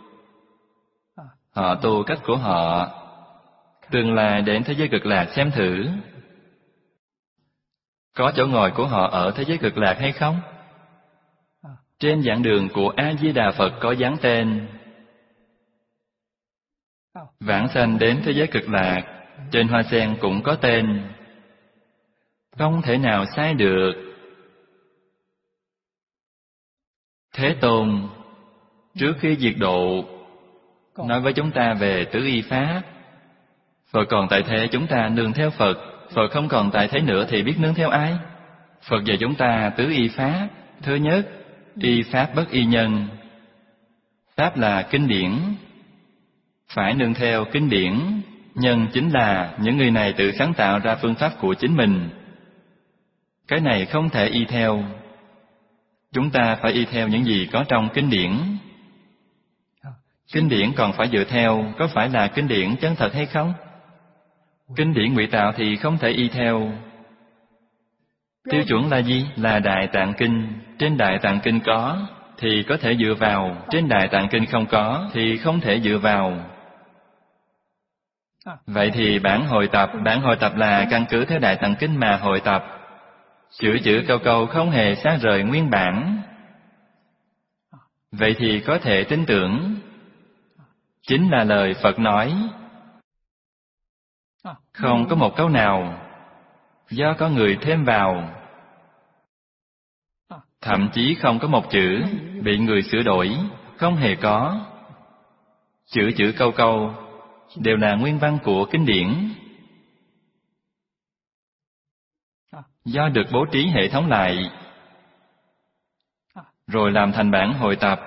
họ tu cách của họ. Tương lai đến thế giới Cực Lạc xem thử, có chỗ ngồi của họ ở thế giới Cực Lạc hay không? Trên giảng đường của A Di Đà Phật có dán tên vãng sanh đến thế giới Cực Lạc. Trên hoa sen cũng có tên, không thể nào sai được. Thế Tôn trước khi diệt độ nói với chúng ta về tứ y pháp. Phật còn tại thế, chúng ta nương theo Phật. Phật không còn tại thế nữa thì biết nương theo ai? Phật dạy chúng ta tứ y pháp. Thứ nhất, y pháp bất y nhân. Pháp là kinh điển, phải nương theo kinh điển. Nhân chính là những người này tự sáng tạo ra phương pháp của chính mình. Cái này không thể y theo. Chúng ta phải y theo những gì có trong kinh điển. Kinh điển còn phải dựa theo, có phải là kinh điển chân thật hay không? Kinh điển ngụy tạo thì không thể y theo. Tiêu chuẩn là gì? Là Đại Tạng Kinh. Trên Đại Tạng Kinh có thì có thể dựa vào, trên Đại Tạng Kinh không có thì không thể dựa vào. Vậy thì bản hội tập là căn cứ theo Đại Tạng Kinh mà hội tập. Chữ chữ câu câu không hề xa rời nguyên bản. Vậy thì có thể tin tưởng. Chính là lời Phật nói. Không có một câu nào do có người thêm vào. Thậm chí không có một chữ bị người sửa đổi, không hề có. Chữ chữ câu câu đều là nguyên văn của kinh điển. Do được bố trí hệ thống lại, rồi làm thành bản hội tập.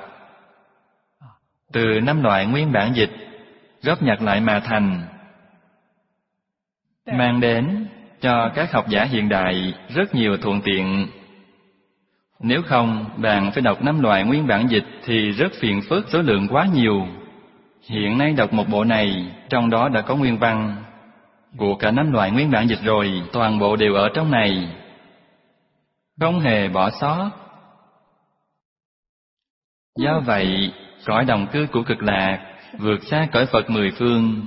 Từ 5 loại nguyên bản dịch góp nhặt lại mà thành, mang đến cho các học giả hiện đại rất nhiều thuận tiện. Nếu không, bạn phải đọc 5 loại nguyên bản dịch thì rất phiền phức, số lượng quá nhiều. Hiện nay đọc một bộ này, trong đó đã có nguyên văn của cả 5 loại nguyên bản dịch rồi, toàn bộ đều ở trong này, không hề bỏ sót. Do vậy, cõi đồng cư của Cực Lạc vượt xa cõi Phật mười phương,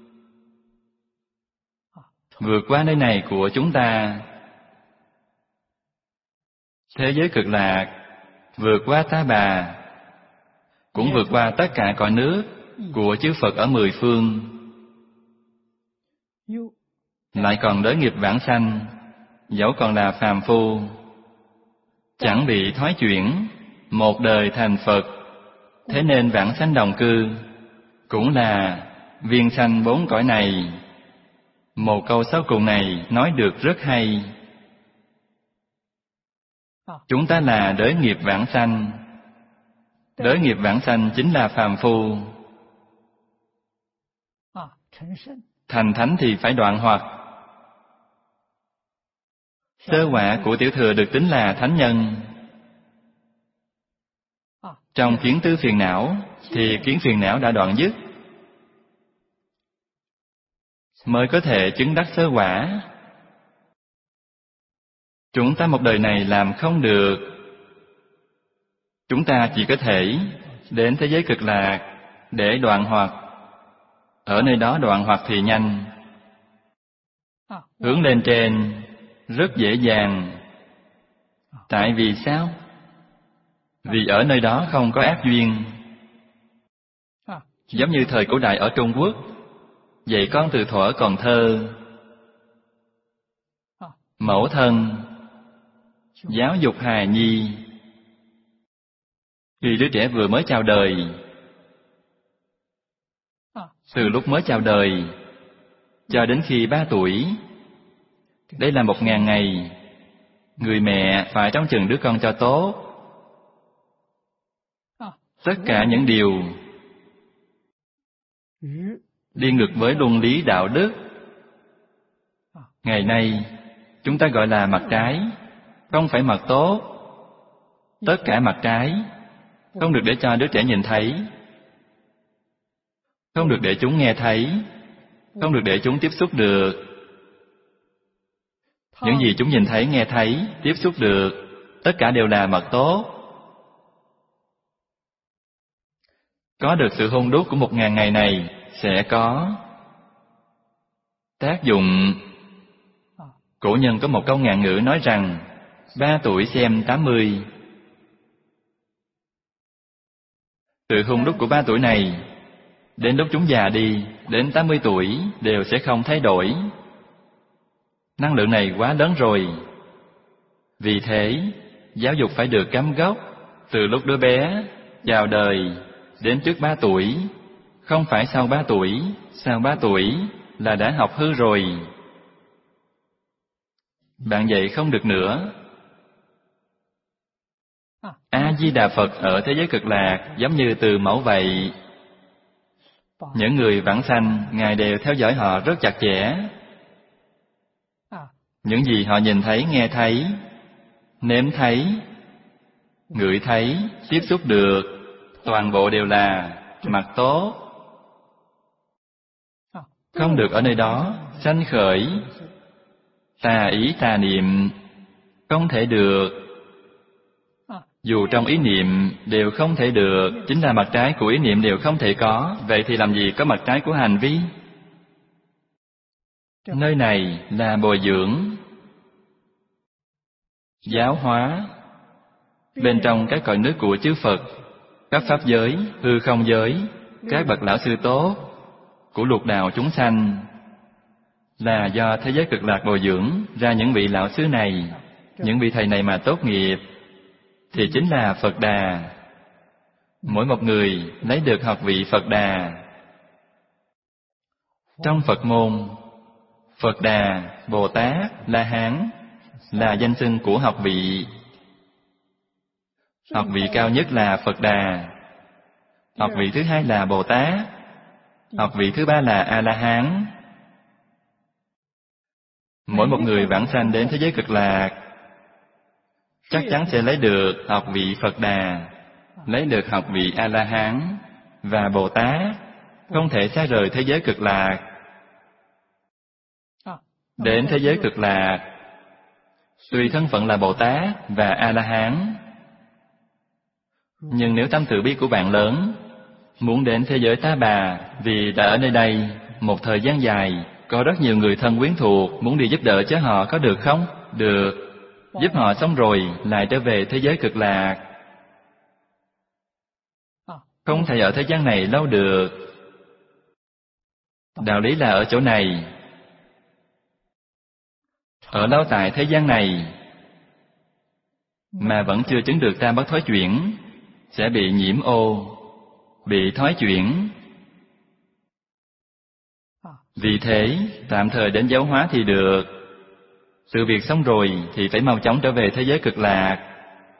vượt qua nơi này của chúng ta. Thế giới Cực Lạc vượt qua Ta Bà, cũng vượt qua tất cả cõi nước của chư Phật ở mười phương. Lại còn đới nghiệp vãng sanh, dẫu còn là phàm phu, chẳng bị thoái chuyển, một đời thành Phật. Thế nên vãng sanh đồng cư cũng là viên sanh 4 cõi này. Một câu sau cùng này nói được rất hay. Chúng ta là đới nghiệp vãng sanh. Đới nghiệp vãng sanh chính là phàm phu. Thành thánh thì phải đoạn hoặc. Sơ quả của tiểu thừa được tính là thánh nhân. Trong kiến tứ phiền não thì kiến phiền não đã đoạn dứt, mới có thể chứng đắc sơ quả. Chúng ta một đời này làm không được. Chúng ta chỉ có thể đến thế giới Cực Lạc để đoạn hoặc. Ở nơi đó đoạn hoặc thì nhanh, hướng lên trên rất dễ dàng. Tại vì sao? Vì ở nơi đó không có ác duyên. Giống như thời cổ đại ở Trung Quốc, dạy con từ thuở còn thơ. Mẫu thân giáo dục hài nhi. Khi đứa trẻ vừa mới chào đời, từ lúc mới chào đời cho đến khi 3 tuổi, đây là 1000 ngày, người mẹ phải trông chừng đứa con cho tốt. Tất cả những điều đi ngược với luân lý đạo đức, ngày nay chúng ta gọi là mặt trái, không phải mặt tốt. Tất cả mặt trái không được để cho đứa trẻ nhìn thấy, không được để chúng nghe thấy, không được để chúng tiếp xúc được. Những gì chúng nhìn thấy, nghe thấy, tiếp xúc được, tất cả đều là mặt tốt. Có được sự hôn đúc của 1000 ngày này sẽ có tác dụng. Cổ nhân có một câu ngạn ngữ nói rằng 3 tuổi xem 80. Sự hung đúc của 3 tuổi này, đến lúc chúng già đi, đến 80 tuổi đều sẽ không thay đổi. Năng lượng này quá lớn rồi. Vì thế, giáo dục phải được cắm gốc từ lúc đứa bé chào đời đến trước 3 tuổi, không phải sau 3 tuổi. Sau 3 tuổi là đã học hư rồi. Bạn dạy không được nữa. A-di-đà Phật ở thế giới Cực Lạc giống như từ mẫu vậy. Những người vãng sanh, Ngài đều theo dõi họ rất chặt chẽ. Những gì họ nhìn thấy, nghe thấy, nếm thấy, ngửi thấy, tiếp xúc được, toàn bộ đều là mặt tốt. Không được ở nơi đó sanh khởi tà ý tà niệm, không thể được. Dù trong ý niệm đều không thể được, chính là mặt trái của ý niệm đều không thể có. Vậy thì làm gì có mặt trái của hành vi? Nơi này là bồi dưỡng, giáo hóa. Bên trong các cõi nước của chư Phật, các pháp giới, hư không giới, các bậc lão sư tốt của lục đạo chúng sanh, là do thế giới Cực Lạc bồi dưỡng ra những vị lão sư này. Những vị thầy này mà tốt nghiệp thì chính là Phật Đà. Mỗi một người lấy được học vị Phật Đà. Trong Phật môn, Phật Đà, Bồ Tát, La Hán là danh xưng của học vị. Học vị cao nhất là Phật Đà, học vị thứ hai là Bồ Tát, học vị thứ ba là A-la-hán. Mỗi một người vãng sanh đến thế giới cực lạc chắc chắn sẽ lấy được học vị Phật Đà, lấy được học vị A-la-hán và Bồ Tát, không thể xa rời thế giới cực lạc. Đến thế giới cực lạc, tuy thân phận là Bồ Tát và A-la-hán, nhưng nếu tâm từ bi của bạn lớn, muốn đến thế giới Ta Bà, vì đã ở nơi đây một thời gian dài, có rất nhiều người thân quyến thuộc, muốn đi giúp đỡ cho họ, có được không? Được. Giúp họ xong rồi lại trở về thế giới cực lạc. Không thể ở thế gian này lâu được. Đạo lý là ở chỗ này. Ở lâu tại thế gian này mà vẫn chưa chứng được tam bất thối chuyển, sẽ bị nhiễm ô, bị thói chuyển. Vì thế, tạm thời đến giáo hóa thì được. Sự việc xong rồi thì phải mau chóng trở về thế giới cực lạc.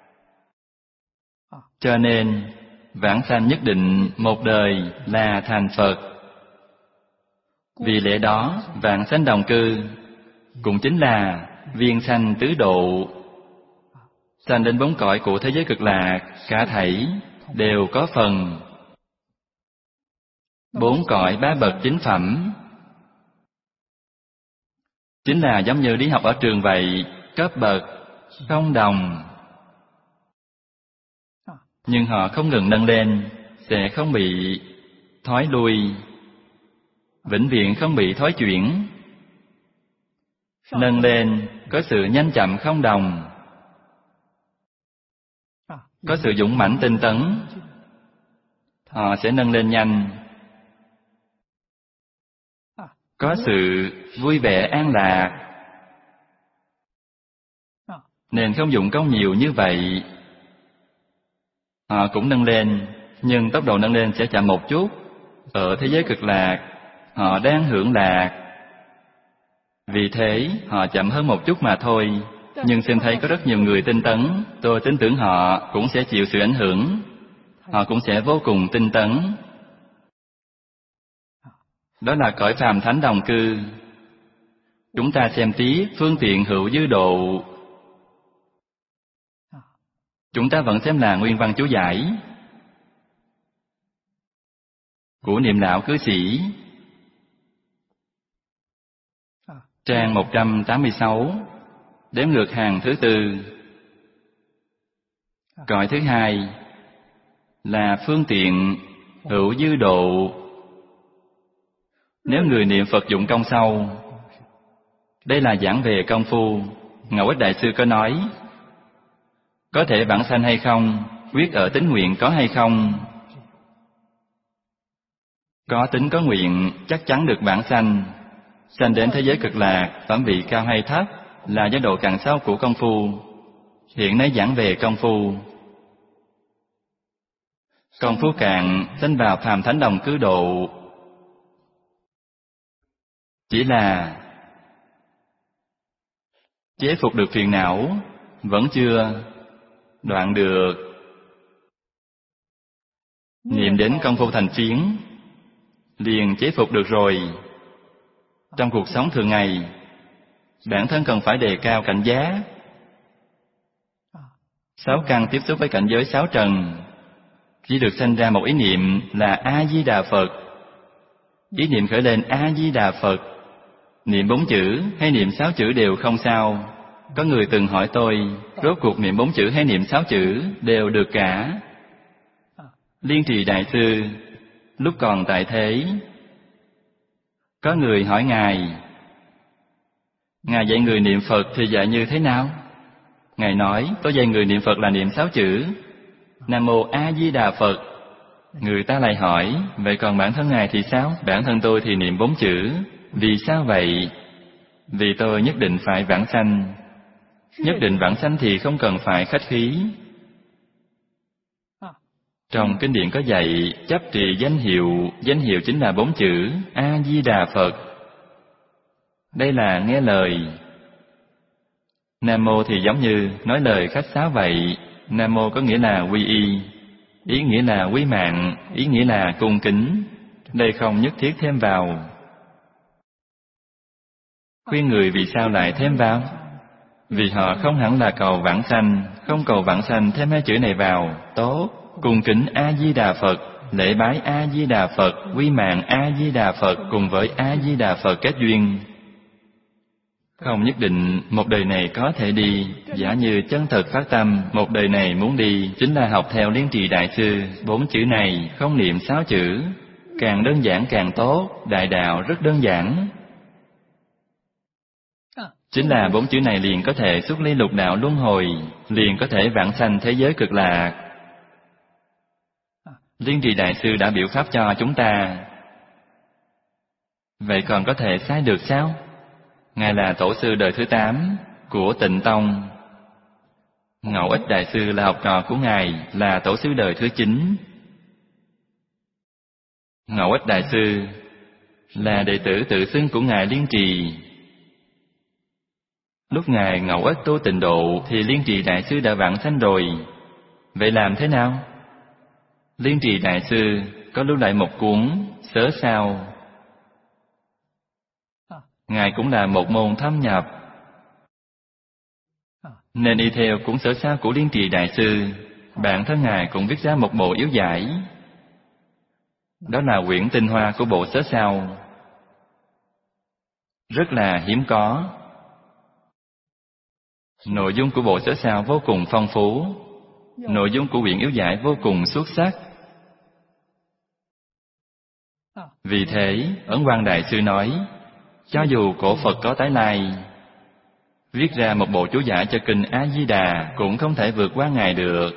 Cho nên, vãng sanh nhất định một đời là thành Phật. Vì lẽ đó, vãng sanh đồng cư cũng chính là viên sanh tứ độ. Sanh đến bốn cõi của thế giới cực lạc, cả thảy đều có phần. Bốn cõi ba bậc chính phẩm chính là giống như đi học ở trường vậy, cấp bậc không đồng. Nhưng họ không ngừng nâng lên, sẽ không bị thoái lui, vĩnh viễn không bị thói chuyển. Nâng lên có sự nhanh chậm không đồng, có sự dũng mãnh tinh tấn, họ sẽ nâng lên nhanh. Có sự vui vẻ an lạc, nên không dụng công nhiều như vậy. Họ cũng nâng lên, nhưng tốc độ nâng lên sẽ chậm một chút. Ở thế giới cực lạc, họ đang hưởng lạc, vì thế họ chậm hơn một chút mà thôi. Nhưng xem thấy có rất nhiều người tinh tấn, tôi tin tưởng họ cũng sẽ chịu sự ảnh hưởng. Họ cũng sẽ vô cùng tinh tấn. Đó là cõi phàm thánh đồng cư. Chúng ta xem tiếp phương tiện hữu dư độ. Chúng ta vẫn xem là nguyên văn chú giải của Niệm Đạo Cư Sĩ, trang 186, đếm ngược hàng thứ tư. Cõi thứ hai là phương tiện hữu dư độ. Nếu người niệm Phật dụng công sâu, đây là giảng về công phu. Ngẫu Ích Đại Sư có nói, có thể vãng sanh hay không, quyết ở tín nguyện có hay không. Có tín có nguyện chắc chắn được vãng sanh. Sanh đến thế giới cực lạc, phẩm vị cao hay thấp là do độ cạn sâu của công phu. Hiện nay giảng về công phu. Công phu cạn sanh vào phàm thánh đồng cư độ. Chỉ là chế phục được phiền não, vẫn chưa đoạn được. Niệm đến công phu thành phiến, liền chế phục được rồi. Trong cuộc sống thường ngày, bản thân cần phải đề cao cảnh giác. Sáu căn tiếp xúc với cảnh giới sáu trần, chỉ được sanh ra một ý niệm là A-di-đà Phật. Ý niệm khởi lên A-di-đà Phật, niệm 4 chữ hay niệm 6 chữ đều không sao. Có người từng hỏi tôi, rốt cuộc niệm 4 chữ hay niệm 6 chữ đều được cả. Liên Trì Đại Sư lúc còn tại thế, có người hỏi Ngài dạy người niệm Phật thì dạy như thế nào? Ngài nói, tôi dạy người niệm Phật là niệm 6 chữ Nam Mô A Di Đà Phật. Người ta lại hỏi, vậy còn bản thân Ngài thì sao? Bản thân tôi thì niệm 4 chữ. Vì sao vậy? Vì tôi nhất định phải vãng sanh. Nhất định vãng sanh thì không cần phải khách khí. Trong kinh điển có dạy chấp trì danh hiệu chính là 4 chữ A Di Đà Phật. Đây là nghe lời. Nam Mô thì giống như nói lời khách sáo vậy. Nam Mô có nghĩa là quy y, ý nghĩa là quý mạng, ý nghĩa là cung kính. Đây không nhất thiết thêm vào. Khuyên người vì sao lại thêm vào? Vì họ không hẳn là cầu vãng sanh, không cầu vãng sanh thêm hai chữ này vào, tốt, cung kính A-di-đà Phật, lễ bái A-di-đà Phật, quy mạng A-di-đà Phật cùng với A-di-đà Phật kết duyên. Không nhất định một đời này có thể đi, giả như chân thật phát tâm, một đời này muốn đi, chính là học theo Liên Trì Đại Sư, 4 chữ này, không niệm 6 chữ. Càng đơn giản càng tốt, đại đạo rất đơn giản. Chính là 4 chữ này liền có thể xuất ly lục đạo luân hồi, liền có thể vãng sanh thế giới cực lạc. Liên Trì Đại Sư đã biểu pháp cho chúng ta. Vậy còn có thể sai được sao? Ngài là tổ sư đời thứ 8 của Tịnh Tông. Ngẫu Ích Đại Sư là học trò của Ngài, là tổ sư đời thứ 9. Ngẫu Ích Đại Sư là đệ tử tự xưng của Ngài Liên Trì. Lúc Ngài Ngẫu Ích tu tịnh độ thì Liên Trì Đại Sư đã vãng sanh rồi. Vậy làm thế nào? Liên Trì Đại Sư có lưu lại một cuốn Sớ Sao. Ngài cũng là một môn thâm nhập, nên y theo cuốn Sớ Sao của Liên Trì Đại Sư. Bản thân Ngài cũng viết ra một bộ yếu giải, đó là quyển tinh hoa của bộ Sớ Sao, rất là hiếm có. Nội dung của bộ Sớ Sao vô cùng phong phú, nội dung của quyển yếu giải vô cùng xuất sắc. Vì thế, Ấn Quang Đại Sư nói, cho dù cổ Phật có tái lai, viết ra một bộ chú giải cho kinh A-di-đà cũng không thể vượt qua Ngài được.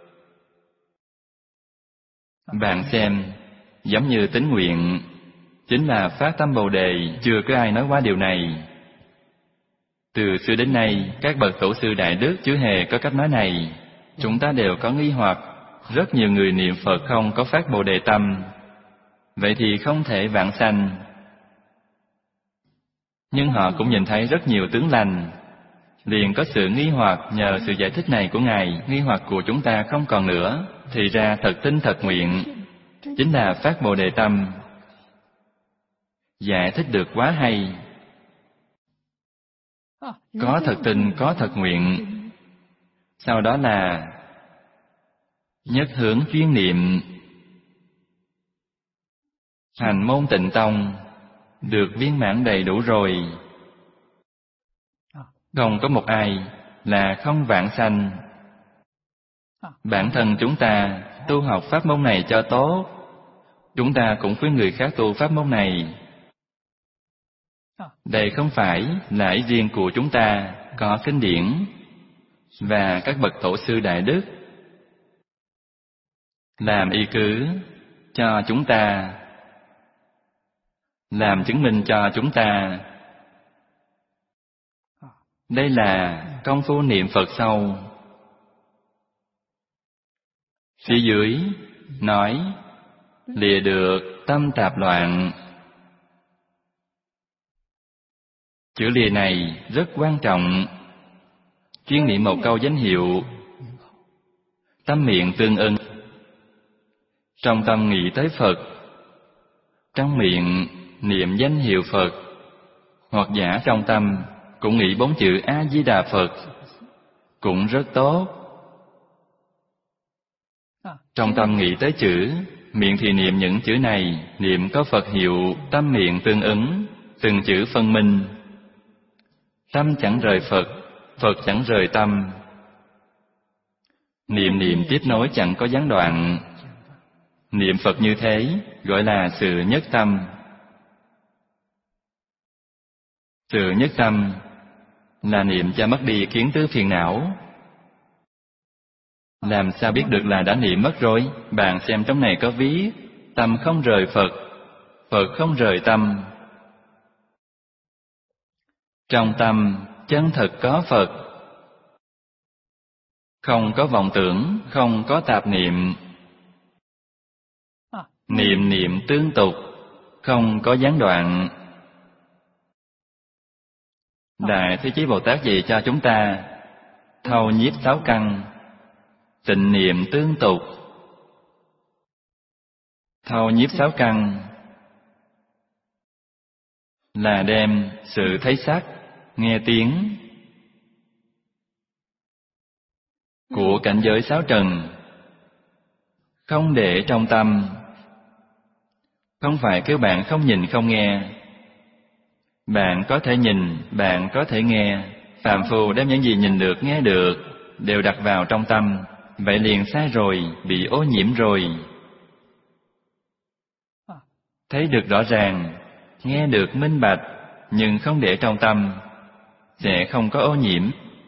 Bạn xem, giống như tín nguyện, chính là phát tâm Bồ Đề, chưa có ai nói qua điều này. Từ xưa đến nay, các bậc tổ sư đại đức chưa hề có cách nói này. Chúng ta đều có nghi hoặc, rất nhiều người niệm Phật không có phát Bồ Đề tâm, vậy thì không thể vãng sanh. Nhưng họ cũng nhìn thấy rất nhiều tướng lành, liền có sự nghi hoặc. Nhờ sự giải thích này của Ngài, nghi hoặc của chúng ta không còn nữa. Thì ra thật tin thật nguyện chính là phát Bồ Đề tâm. Giải thích được quá hay. Có thật tin, có thật nguyện. Sau đó là nhất hướng chuyên niệm. Hành môn Tịnh Tông được viên mãn đầy đủ rồi. Không có một ai là không vãng sanh. Bản thân chúng ta tu học pháp môn này cho tốt, chúng ta cũng khuyên người khác tu pháp môn này. Đây không phải là ý riêng của chúng ta, có kinh điển và các bậc tổ sư đại đức làm y cứ cho chúng ta, làm chứng minh cho chúng ta. Đây là công phu niệm Phật sâu. Phía dưới nói lìa được tâm tạp loạn. Chữ lìa này rất quan trọng. Chuyên niệm một câu danh hiệu, tâm miệng tương ưng. Trong tâm nghĩ tới Phật, trong miệng niệm danh hiệu Phật, hoặc giả trong tâm cũng nghĩ 4 chữ A-di-đà Phật, cũng rất tốt. Trong tâm nghĩ tới chữ, miệng thì niệm những chữ này, niệm có Phật hiệu, tâm miệng tương ứng, từng chữ phân minh. Tâm chẳng rời Phật, Phật chẳng rời tâm. Niệm niệm tiếp nối chẳng có gián đoạn. Niệm Phật như thế gọi là sự nhất tâm. Sự nhất tâm là niệm cho mất đi kiến tứ phiền não. Làm sao biết được là đã niệm mất rồi? Bạn xem trong này có viết, tâm không rời Phật, Phật không rời tâm. Trong tâm chân thật có Phật, không có vọng tưởng, không có tạp niệm. Niệm niệm tương tục, không có gián đoạn. Đại Thế Chí Bồ Tát dạy cho chúng ta thâu nhiếp 6 căn, tịnh niệm tương tục. Thâu nhiếp 6 căn là đem sự thấy sắc, nghe tiếng của cảnh giới sáu trần không để trong tâm. Không phải kêu bạn không nhìn không nghe. Bạn có thể nhìn, bạn có thể nghe. Phàm phu đem những gì nhìn được, nghe được đều đặt vào trong tâm, vậy liền sai rồi, bị ô nhiễm rồi. Thấy được rõ ràng, nghe được minh bạch, nhưng không để trong tâm, sẽ không có ô nhiễm.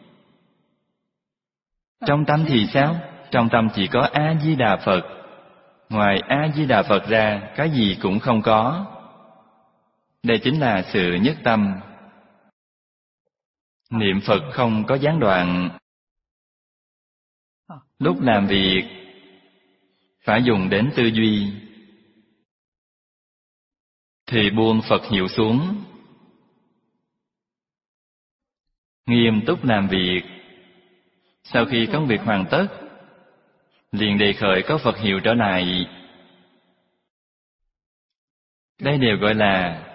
Trong tâm thì sao? Trong tâm chỉ có A-di-đà Phật. Ngoài A-di-đà Phật ra, cái gì cũng không có. Đây chính là sự nhất tâm. Niệm Phật không có gián đoạn. Lúc làm việc, phải dùng đến tư duy, thì buông Phật hiệu xuống. Nghiêm túc làm việc. Sau khi công việc hoàn tất, liền đề khởi có Phật hiệu trở lại. Đây đều gọi là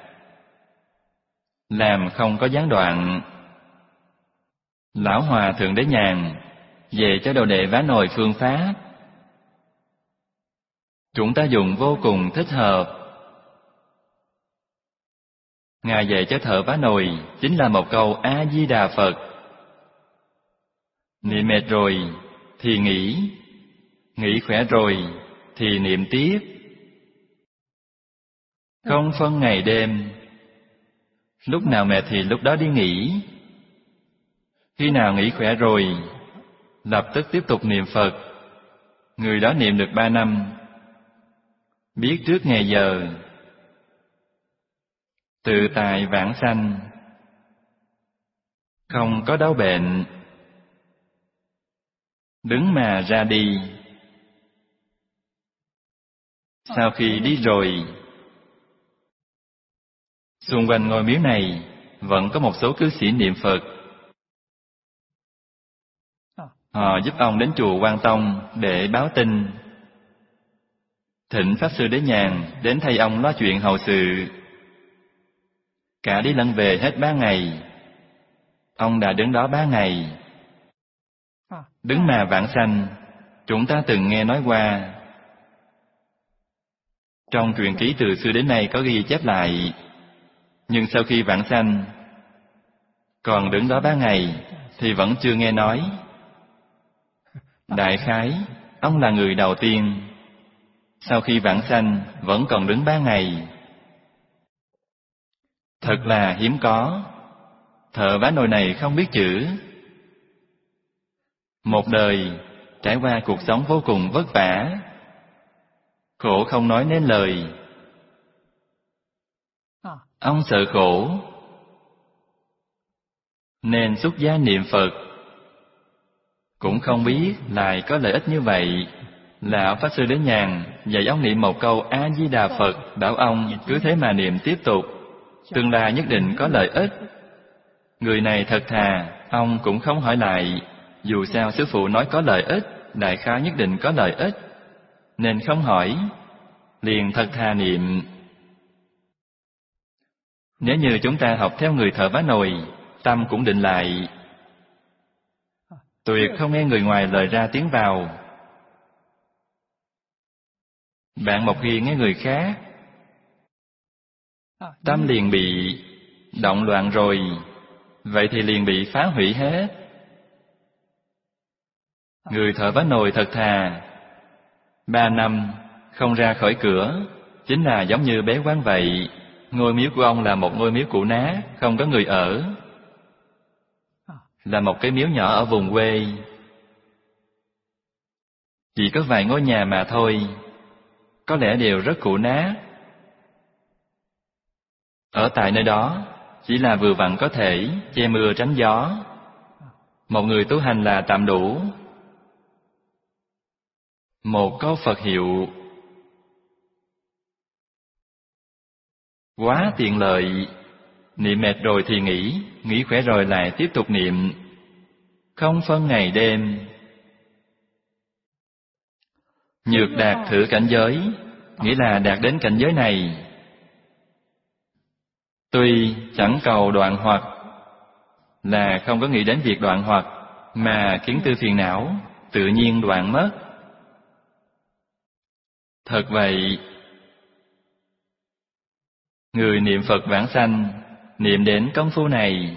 làm không có gián đoạn. Lão Hòa Thượng Đế Nhàn về cho đồ đệ Vá Nồi phương pháp, chúng ta dùng vô cùng thích hợp. Ngài dạy cho thợ vá nồi chính là một câu A-di-đà Phật. Niệm mệt rồi thì nghỉ, nghỉ khỏe rồi thì niệm tiếp. Không phân ngày đêm, lúc nào mệt thì lúc đó đi nghỉ. Khi nào nghỉ khỏe rồi, lập tức tiếp tục niệm Phật. Người đó niệm được 3 năm, biết trước ngày giờ, tự tại vãng sanh, không có đau bệnh, đứng mà ra đi. Sau khi đi rồi, xung quanh ngôi miếu này vẫn có một số cư sĩ niệm Phật. Họ giúp ông đến chùa Quan Tông để báo tin, thỉnh Pháp Sư Đế Nhàn đến thay ông lo chuyện hậu sự. Cả đi lẫn về hết 3 ngày. Ông đã đứng đó 3 ngày. Đứng mà vãng sanh, chúng ta từng nghe nói qua. Trong truyện ký từ xưa đến nay có ghi chép lại. Nhưng sau khi vãng sanh, còn đứng đó 3 ngày thì vẫn chưa nghe nói. Đại khái, ông là người đầu tiên. Sau khi vãng sanh vẫn còn đứng 3 ngày. Thật là hiếm có. Thợ vá nồi này không biết chữ. Một đời trải qua cuộc sống vô cùng vất vả, khổ không nói nên lời. Ông sợ khổ nên xuất gia niệm Phật. Cũng không biết lại có lợi ích như vậy. Lão Pháp Sư Đế Nhàn dạy ông niệm một câu A-di-đà Phật, bảo ông cứ thế mà niệm tiếp tục, tương lai nhất định có lợi ích. Người này thật thà, ông cũng không hỏi lại. Dù sao sư phụ nói có lợi ích, đại khái nhất định có lợi ích, nên không hỏi, liền thật thà niệm. Nếu như chúng ta học theo người thợ vá nồi, tâm cũng định lại, tuyệt không nghe người ngoài lời ra tiếng vào. Bạn một khi nghe người khác, tâm liền bị động loạn rồi, vậy thì liền bị phá hủy hết. Người thợ vá nồi thật thà, 3 năm không ra khỏi cửa, chính là giống như bế quan vậy. Ngôi miếu của ông là một ngôi miếu cũ nát, không có người ở, là một cái miếu nhỏ ở vùng quê, chỉ có vài ngôi nhà mà thôi, có lẽ đều rất cũ nát. Ở tại nơi đó chỉ là vừa vặn có thể che mưa tránh gió. Một người tu hành là tạm đủ. Một câu Phật hiệu quá tiện lợi. Niệm mệt rồi thì nghỉ, nghỉ khỏe rồi lại tiếp tục niệm, không phân ngày đêm. Nhược đạt thử cảnh giới, nghĩa là đạt đến cảnh giới này, Tuy chẳng cầu đoạn hoặc, là không có nghĩ đến việc đoạn hoặc, mà kiến tư phiền não tự nhiên đoạn mất. Thật vậy, người niệm Phật vãng sanh, niệm đến công phu này,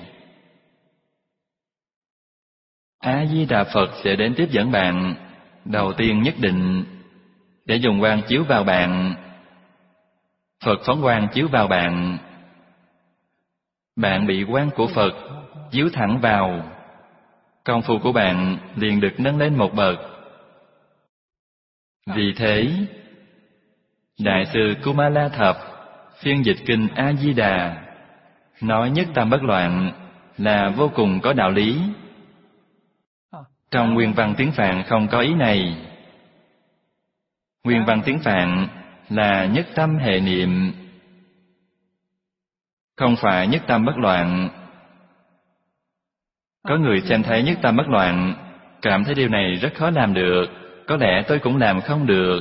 A Di Đà Phật sẽ đến tiếp dẫn bạn. Đầu tiên nhất định để dùng quang chiếu vào bạn. Phật phóng quang chiếu vào bạn. Bạn bị quang của Phật chiếu thẳng vào, công phu của bạn liền được nâng lên một bậc. Vì thế, Đại sư Kumala Thập phiên dịch kinh A Di Đà nói nhất tâm bất loạn là vô cùng có đạo lý. Trong nguyên văn tiếng Phạn không có ý này. Nguyên văn tiếng Phạn là nhất tâm hệ niệm, không phải nhất tâm bất loạn. Có người xem thấy nhất tâm bất loạn, cảm thấy điều này rất khó làm được, có lẽ tôi cũng làm không được.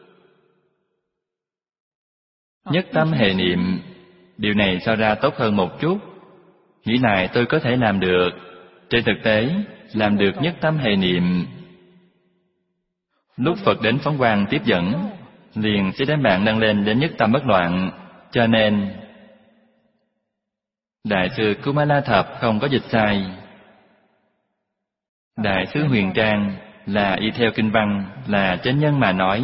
Nhất tâm hệ niệm, điều này so ra tốt hơn một chút. Nghĩ lại tôi có thể làm được. Trên thực tế, làm được nhất tâm hệ niệm. Lúc Phật đến phóng quang tiếp dẫn, liền sẽ đem bạn nâng lên đến nhất tâm bất loạn. Cho nên, Đại sư Kumala Thập không có dịch sai. Đại sư Huyền Trang là y theo kinh văn, là trên nhân mà nói.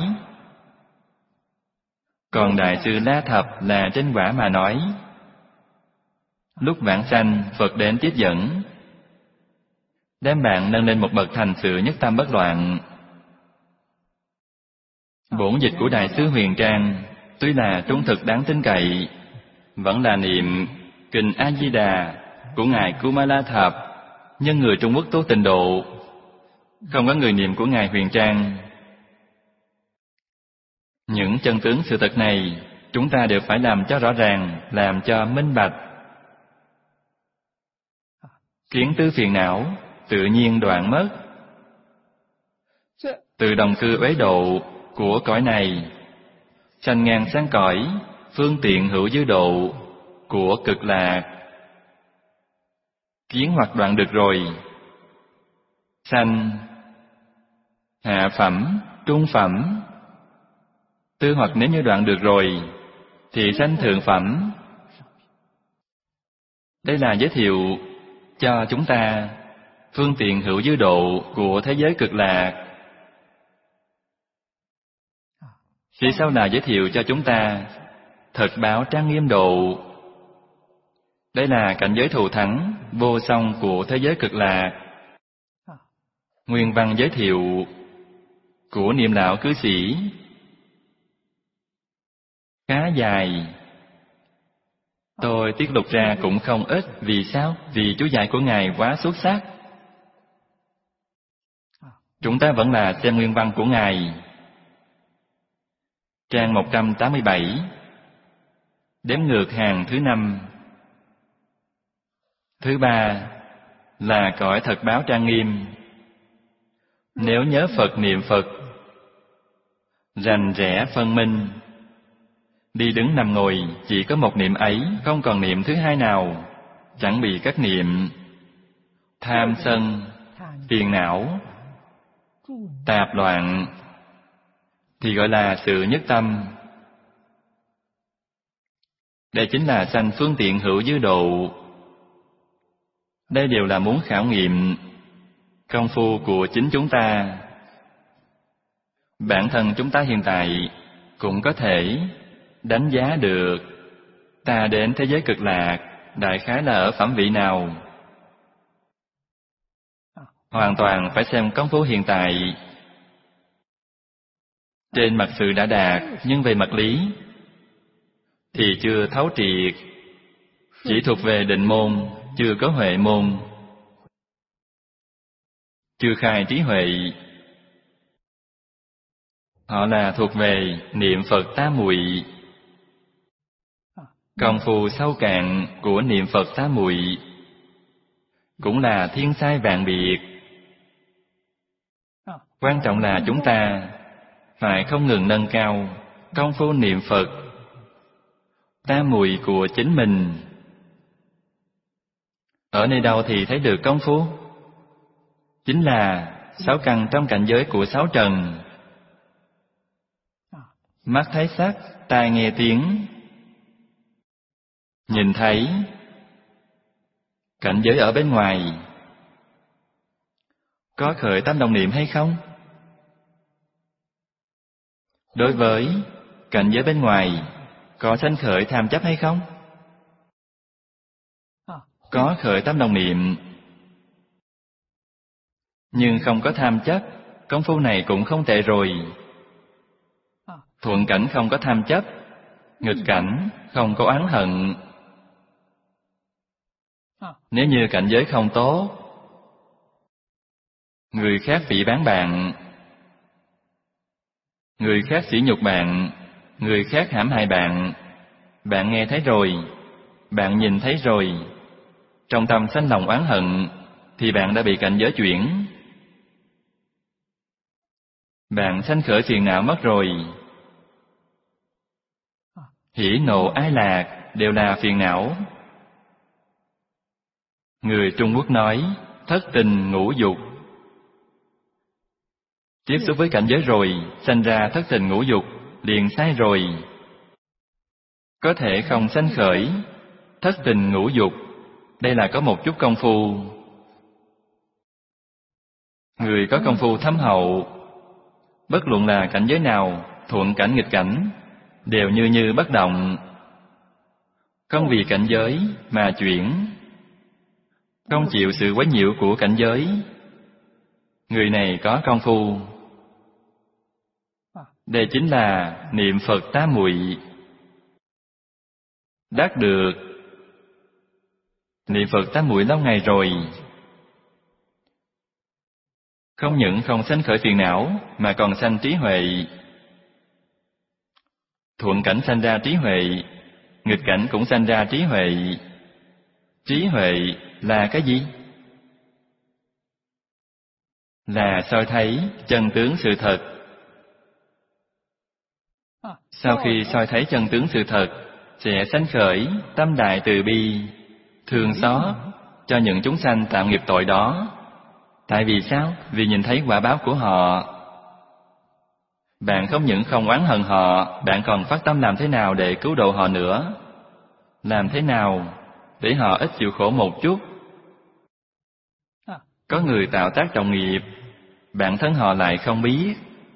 Còn Đại sư La Thập là trên quả mà nói. Lúc vãng sanh, Phật đến tiếp dẫn, đem bạn nâng lên một bậc thành sự nhất tâm bất loạn. Bổn dịch của Đại sư Huyền Trang tuy là trung thực đáng tin cậy, vẫn là niệm kinh A Di Đà của ngài Kumala Thập, nhưng người Trung Quốc tu tịnh độ, không có người niệm của ngài Huyền Trang. Những chân tướng sự thật này chúng ta đều phải làm cho rõ ràng, làm cho minh bạch. Kiến tư phiền não tự nhiên đoạn mất. Từ đồng cư uế độ của cõi này, sanh ngang sang cõi phương tiện hữu dư độ của cực lạc. Kiến hoặc đoạn được rồi, sanh hạ phẩm, trung phẩm. Tư hoặc nếu như đoạn được rồi, thì sanh thượng phẩm. Đây là giới thiệu cho chúng ta phương tiện hữu dư độ của thế giới cực lạc. Phía sau là giới thiệu cho chúng ta thật báo trang nghiêm độ. Đây là cảnh giới thù thắng vô song của thế giới cực lạc. Nguyên văn giới thiệu của Niệm Lão cư sĩ khá dài, tôi tiết lục ra cũng không ít. Vì sao? Vì chú giải của ngài quá xuất sắc. Chúng ta vẫn là xem nguyên văn của ngài. Trang 187, đếm ngược hàng thứ 5. Thứ 3 là cõi thật báo trang nghiêm. Nếu nhớ Phật niệm Phật, rành rẽ phân minh, đi đứng nằm ngồi chỉ có một niệm ấy, không còn niệm thứ hai nào, chẳng bị các niệm tham sân, phiền não, tạp loạn, thì gọi là sự nhất tâm. Đây chính là sanh phương tiện hữu dư độ. Đây đều là muốn khảo nghiệm công phu của chính chúng ta. Bản thân chúng ta hiện tại cũng có thể đánh giá được ta đến thế giới cực lạc đại khái là ở phẩm vị nào. Hoàn toàn phải xem công phu hiện tại. Trên mặt sự đã đạt, nhưng về mặt lý thì chưa thấu triệt, chỉ thuộc về định môn, chưa có huệ môn, chưa khai trí huệ. Họ là thuộc về niệm Phật tam muội. Công phu sâu cạn của niệm Phật tam muội cũng là thiên sai vạn biệt. Quan trọng là chúng ta phải không ngừng nâng cao công phu niệm Phật tam muội của chính mình. Ở nơi đâu thì thấy được công phu? Chính là 6 căn trong cảnh giới của 6 trần. Mắt thấy sắc, tai nghe tiếng, nhìn thấy cảnh giới ở bên ngoài. Có khởi tâm đồng niệm hay không? Đối với cảnh giới bên ngoài, có sanh khởi tham chấp hay không? Có khởi tâm đồng niệm, nhưng không có tham chấp. Công phu này cũng không tệ rồi. Thuận cảnh không có tham chấp, nghịch cảnh không có oán hận. Nếu như cảnh giới không tốt, người khác phỉ báng bạn, người khác sỉ nhục bạn, người khác hãm hại bạn, bạn nghe thấy rồi, bạn nhìn thấy rồi, trong tâm sanh lòng oán hận, thì bạn đã bị cảnh giới chuyển. Bạn sanh khởi phiền não mất rồi. Hỉ nộ ái lạc đều là phiền não. Người Trung Quốc nói thất tình ngũ dục. Tiếp xúc với cảnh giới rồi, sanh ra thất tình ngũ dục, liền sai rồi. Có thể không sanh khởi thất tình ngũ dục, đây là có một chút công phu. Người có công phu thâm hậu, bất luận là cảnh giới nào, thuận cảnh nghịch cảnh, đều như bất động. Không vì cảnh giới mà chuyển, không chịu sự quấy nhiễu của cảnh giới. Người này có công phu. Đây chính là niệm Phật tám muội. Đắc được niệm Phật tám muội lâu ngày rồi, không những không sanh khởi phiền não, mà còn sanh trí huệ. Thuận cảnh sanh ra trí huệ, nghịch cảnh cũng sanh ra trí huệ. Trí huệ là cái gì? Là soi thấy chân tướng sự thật. Sau khi soi thấy chân tướng sự thật, sẽ sanh khởi tâm đại từ bi, thương xót cho những chúng sanh tạo nghiệp tội đó. Tại vì sao? Vì nhìn thấy quả báo của họ. Bạn không những không oán hận họ, bạn còn phát tâm làm thế nào để cứu độ họ nữa. Làm thế nào để họ ít chịu khổ một chút. Có người tạo tác trọng nghiệp, bản thân họ lại không biết.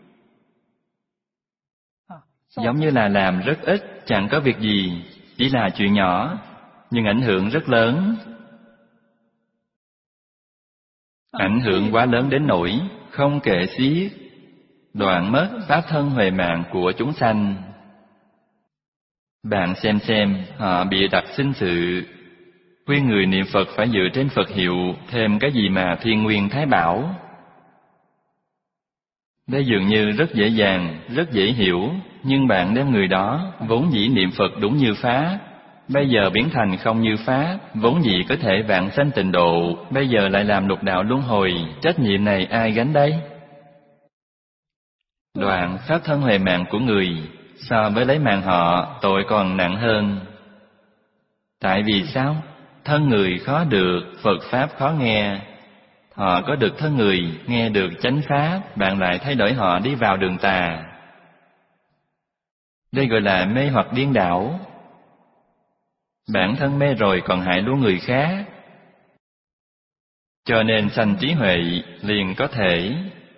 Giống như là làm rất ít, chẳng có việc gì, chỉ là chuyện nhỏ, nhưng ảnh hưởng rất lớn. Ảnh hưởng quá lớn đến nỗi không kể xiết, đoạn mất pháp thân huệ mạng của chúng sanh. Bạn xem họ bịa đặt sinh sự, khuyên người niệm Phật phải dựa trên Phật hiệu, thêm cái gì mà thiên nguyên thái bảo. Đây dường như rất dễ dàng, rất dễ hiểu, nhưng bạn đem người đó vốn dĩ niệm Phật đúng như Pháp, bây giờ biến thành không như Pháp, vốn dĩ có thể vạn sanh tịnh độ, bây giờ lại làm lục đạo luân hồi, trách nhiệm này ai gánh đây? Đoạn pháp thân huệ mạng của người, so với lấy mạng họ, tội còn nặng hơn. Tại vì sao? Thân người khó được, Phật Pháp khó nghe. Họ có được thân người, nghe được chánh Pháp, bạn lại thay đổi họ đi vào đường tà. Đây gọi là mê hoặc điên đảo. Bản thân mê rồi còn hại luôn người khác. Cho nên sanh trí huệ liền có thể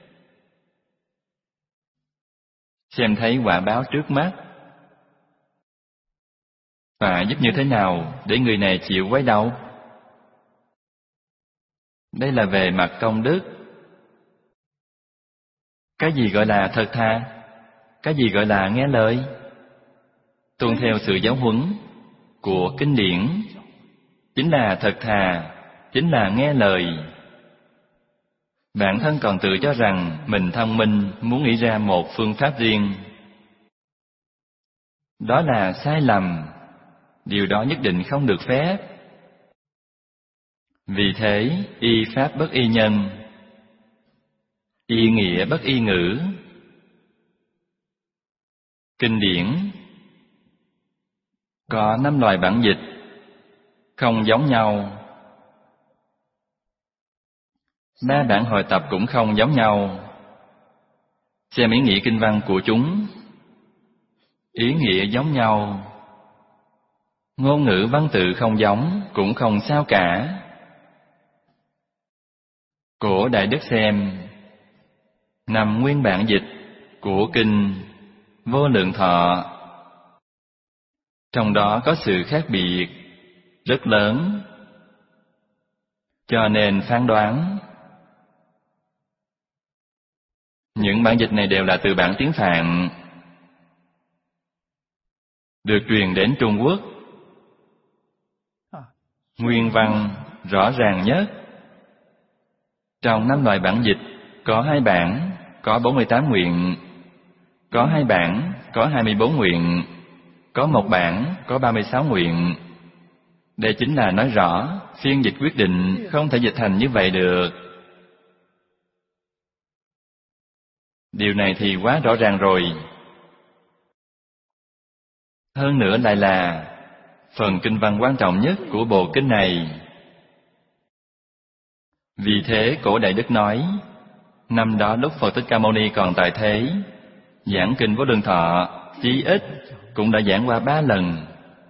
xem thấy quả báo trước mắt. Và giúp như thế nào để người này chịu quấy đầu? Đây là về mặt công đức. Cái gì gọi là thật thà? Cái gì gọi là nghe lời? Tuân theo sự giáo huấn của kinh điển chính là thật thà, chính là nghe lời. Bản thân còn tự cho rằng mình thông minh, muốn nghĩ ra một phương pháp riêng. Đó là sai lầm. Điều đó nhất định không được phép. Vì thế, y pháp bất y nhân, y nghĩa bất y ngữ. Kinh điển có 5 loại bản dịch, không giống nhau. Ba bản hội tập cũng không giống nhau. Xem ý nghĩa kinh văn của chúng, ý nghĩa giống nhau. Ngôn ngữ văn tự không giống, cũng không sao cả. Cổ Đại Đức xem, nằm nguyên bản dịch của kinh Vô Lượng Thọ. Trong đó có sự khác biệt rất lớn, cho nên phán đoán. Những bản dịch này đều là từ bản tiếng Phạn, được truyền đến Trung Quốc. Nguyên văn rõ ràng nhất. Trong 5 loại bản dịch, có 2 bản, có 48 nguyện, có 2 bản, có 24 nguyện, có 1 bản, có 36 nguyện. Đây chính là nói rõ, phiên dịch quyết định không thể dịch thành như vậy được. Điều này thì quá rõ ràng rồi. Hơn nữa lại là phần kinh văn quan trọng nhất của bộ kinh này. Vì thế Cổ Đại Đức nói, năm đó lúc Phật Thích Ca Mâu Ni còn tại thế, giảng kinh Vô Lượng Thọ chí ít cũng đã giảng qua 3 lần.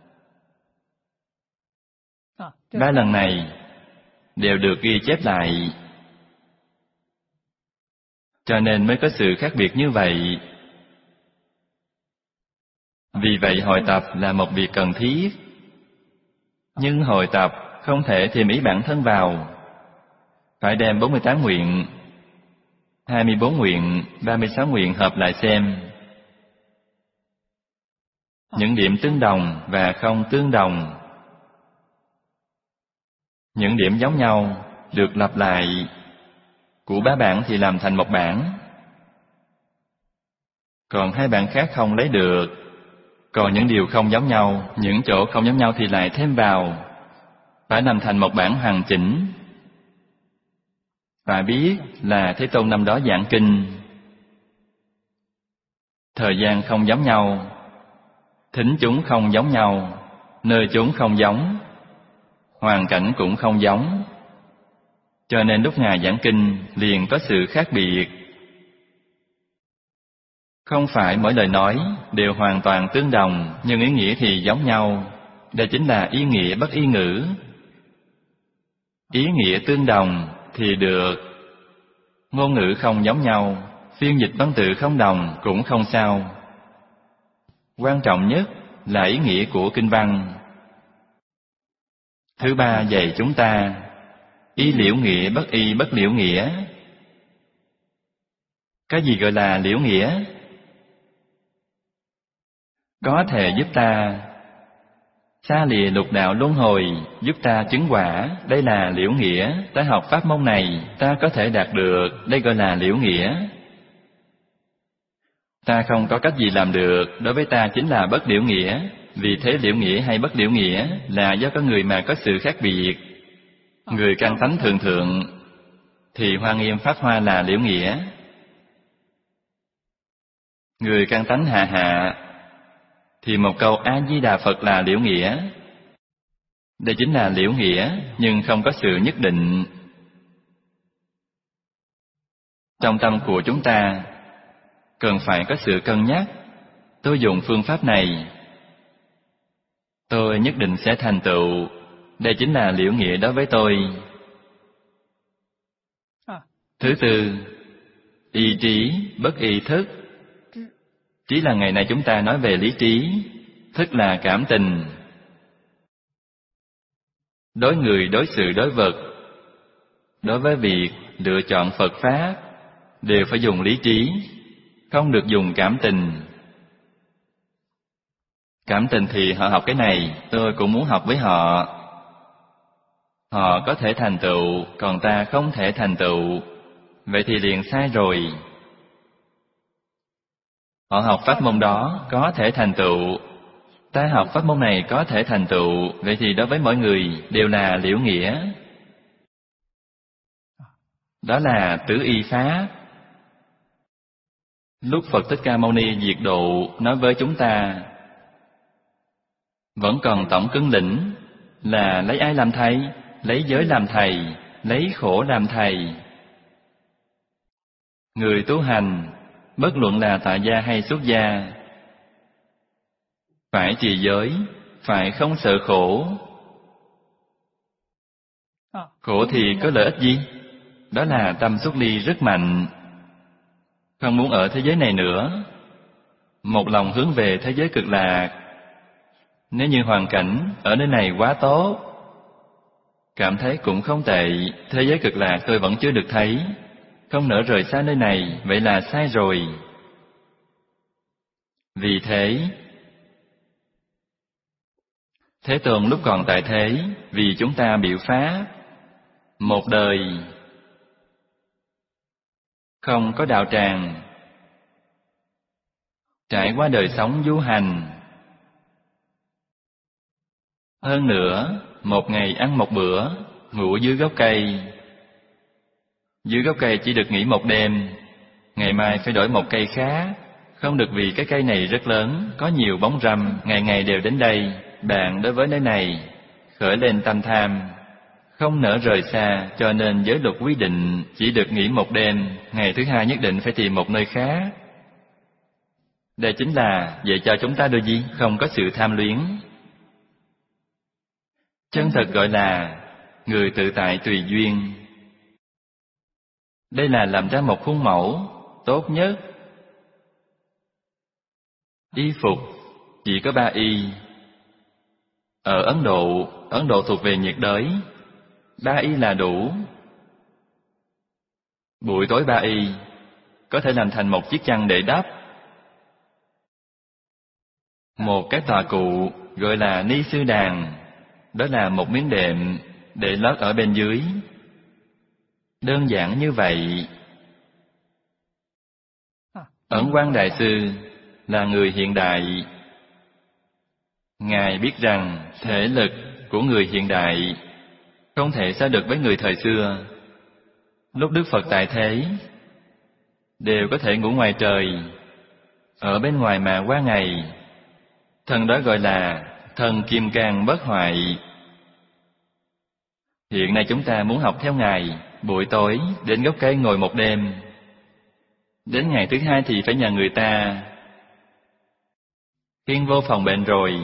3 lần này đều được ghi chép lại, cho nên mới có sự khác biệt như vậy. Vì vậy hội tập là một việc cần thiết, nhưng hội tập không thể thêm ý bản thân vào, phải đem 48 nguyện, 24 nguyện, 36 nguyện hợp lại xem. Những điểm tương đồng và không tương đồng, những điểm giống nhau được lặp lại, của 3 bản thì làm thành 1 bản, còn 2 bản khác không lấy được. Còn những điều không giống nhau, những chỗ không giống nhau thì lại thêm vào, phải làm thành 1 bản hoàn chỉnh. Phải biết là Thế Tôn năm đó giảng kinh, thời gian không giống nhau, thính chúng không giống nhau, nơi chúng không giống, hoàn cảnh cũng không giống, cho nên lúc Ngài giảng kinh liền có sự khác biệt. Không phải mỗi lời nói đều hoàn toàn tương đồng, nhưng ý nghĩa thì giống nhau. Đây chính là ý nghĩa bất y ngữ. Ý nghĩa tương đồng thì được. Ngôn ngữ không giống nhau, phiên dịch văn tự không đồng cũng không sao. Quan trọng nhất là ý nghĩa của kinh văn. Thứ ba dạy chúng ta, y liễu nghĩa bất y bất liễu nghĩa. Cái gì gọi là liễu nghĩa? Có thể giúp ta xa lìa lục đạo luân hồi, giúp ta chứng quả, đây là liễu nghĩa. Ta học pháp môn này, ta có thể đạt được, đây gọi là liễu nghĩa. Ta không có cách gì làm được, đối với ta chính là bất liễu nghĩa. Vì thế liễu nghĩa hay bất liễu nghĩa là do có người mà có sự khác biệt. Người căn tánh thường thượng thì Hoa Nghiêm Pháp Hoa là liễu nghĩa. Người căn tánh hạ hạ thì một câu A-di-đà Phật là liễu nghĩa. Đây chính là liễu nghĩa, nhưng không có sự nhất định. Trong tâm của chúng ta cần phải có sự cân nhắc. Tôi dùng phương pháp này, tôi nhất định sẽ thành tựu. Đây chính là liễu nghĩa đối với tôi. Thứ tư, ý trí bất y thức. Trí là ngày nay chúng ta nói về lý trí, thức là cảm tình. Đối người, đối sự, đối vật, đối với việc lựa chọn Phật Pháp, đều phải dùng lý trí, không được dùng cảm tình. Cảm tình thì họ học cái này, tôi cũng muốn học với họ. Họ có thể thành tựu, còn ta không thể thành tựu. Vậy thì liền sai rồi. Họ học pháp môn đó có thể thành tựu, ta học pháp môn này có thể thành tựu. Vậy thì đối với mỗi người đều là liễu nghĩa. Đó là tứ y pháp. Lúc Phật Thích Ca Mâu Ni diệt độ nói với chúng ta, vẫn còn tổng cứng lĩnh là lấy ai làm thầy? Lấy giới làm thầy, lấy khổ làm thầy. Người tu hành, bất luận là tại gia hay xuất gia, phải trì giới, phải không sợ khổ. Khổ thì có lợi ích gì? Đó là tâm xuất ly rất mạnh, không muốn ở thế giới này nữa, một lòng hướng về thế giới cực lạc. Nếu như hoàn cảnh ở nơi này quá tốt, cảm thấy cũng không tệ, thế giới cực lạc tôi vẫn chưa được thấy, không nỡ rời xa nơi này, vậy là sai rồi. Vì thế, Thế Tôn lúc còn tại thế, vì chúng ta biểu pháp, một đời không có đạo tràng, trải qua đời sống du hành. Hơn nữa, một ngày ăn một bữa, ngủ dưới gốc cây. Dưới gốc cây chỉ được nghỉ một đêm, ngày mai phải đổi một cây khác, không được vì cái cây này rất lớn, có nhiều bóng râm, ngày ngày đều đến đây. Bạn đối với nơi này khởi lên tâm tham, không nỡ rời xa, cho nên giới luật quy định chỉ được nghỉ một đêm, ngày thứ hai nhất định phải tìm một nơi khác. Đây chính là dạy cho chúng ta điều gì? Không có sự tham luyến. Chân thật gọi là người tự tại tùy duyên. Đây là làm ra một khuôn mẫu tốt nhất. Y phục chỉ có 3 y. Ở Ấn Độ thuộc về nhiệt đới, 3 y là đủ. Buổi tối 3 y có thể làm thành một chiếc chăn để đắp. Một cái tọa cụ gọi là ni sư đàn, đó là một miếng đệm để lót ở bên dưới. Đơn giản như vậy. Ấn Quang Đại Sư là người hiện đại. Ngài biết rằng thể lực của người hiện đại không thể so được với người thời xưa. Lúc Đức Phật tại thế, đều có thể ngủ ngoài trời, ở bên ngoài mà qua ngày. Thần đó gọi là thần kim cang bất hoại. Hiện nay chúng ta muốn học theo Ngài, buổi tối đến gốc cây ngồi một đêm, đến ngày thứ hai thì phải nhờ người ta khiêng vô phòng bệnh rồi.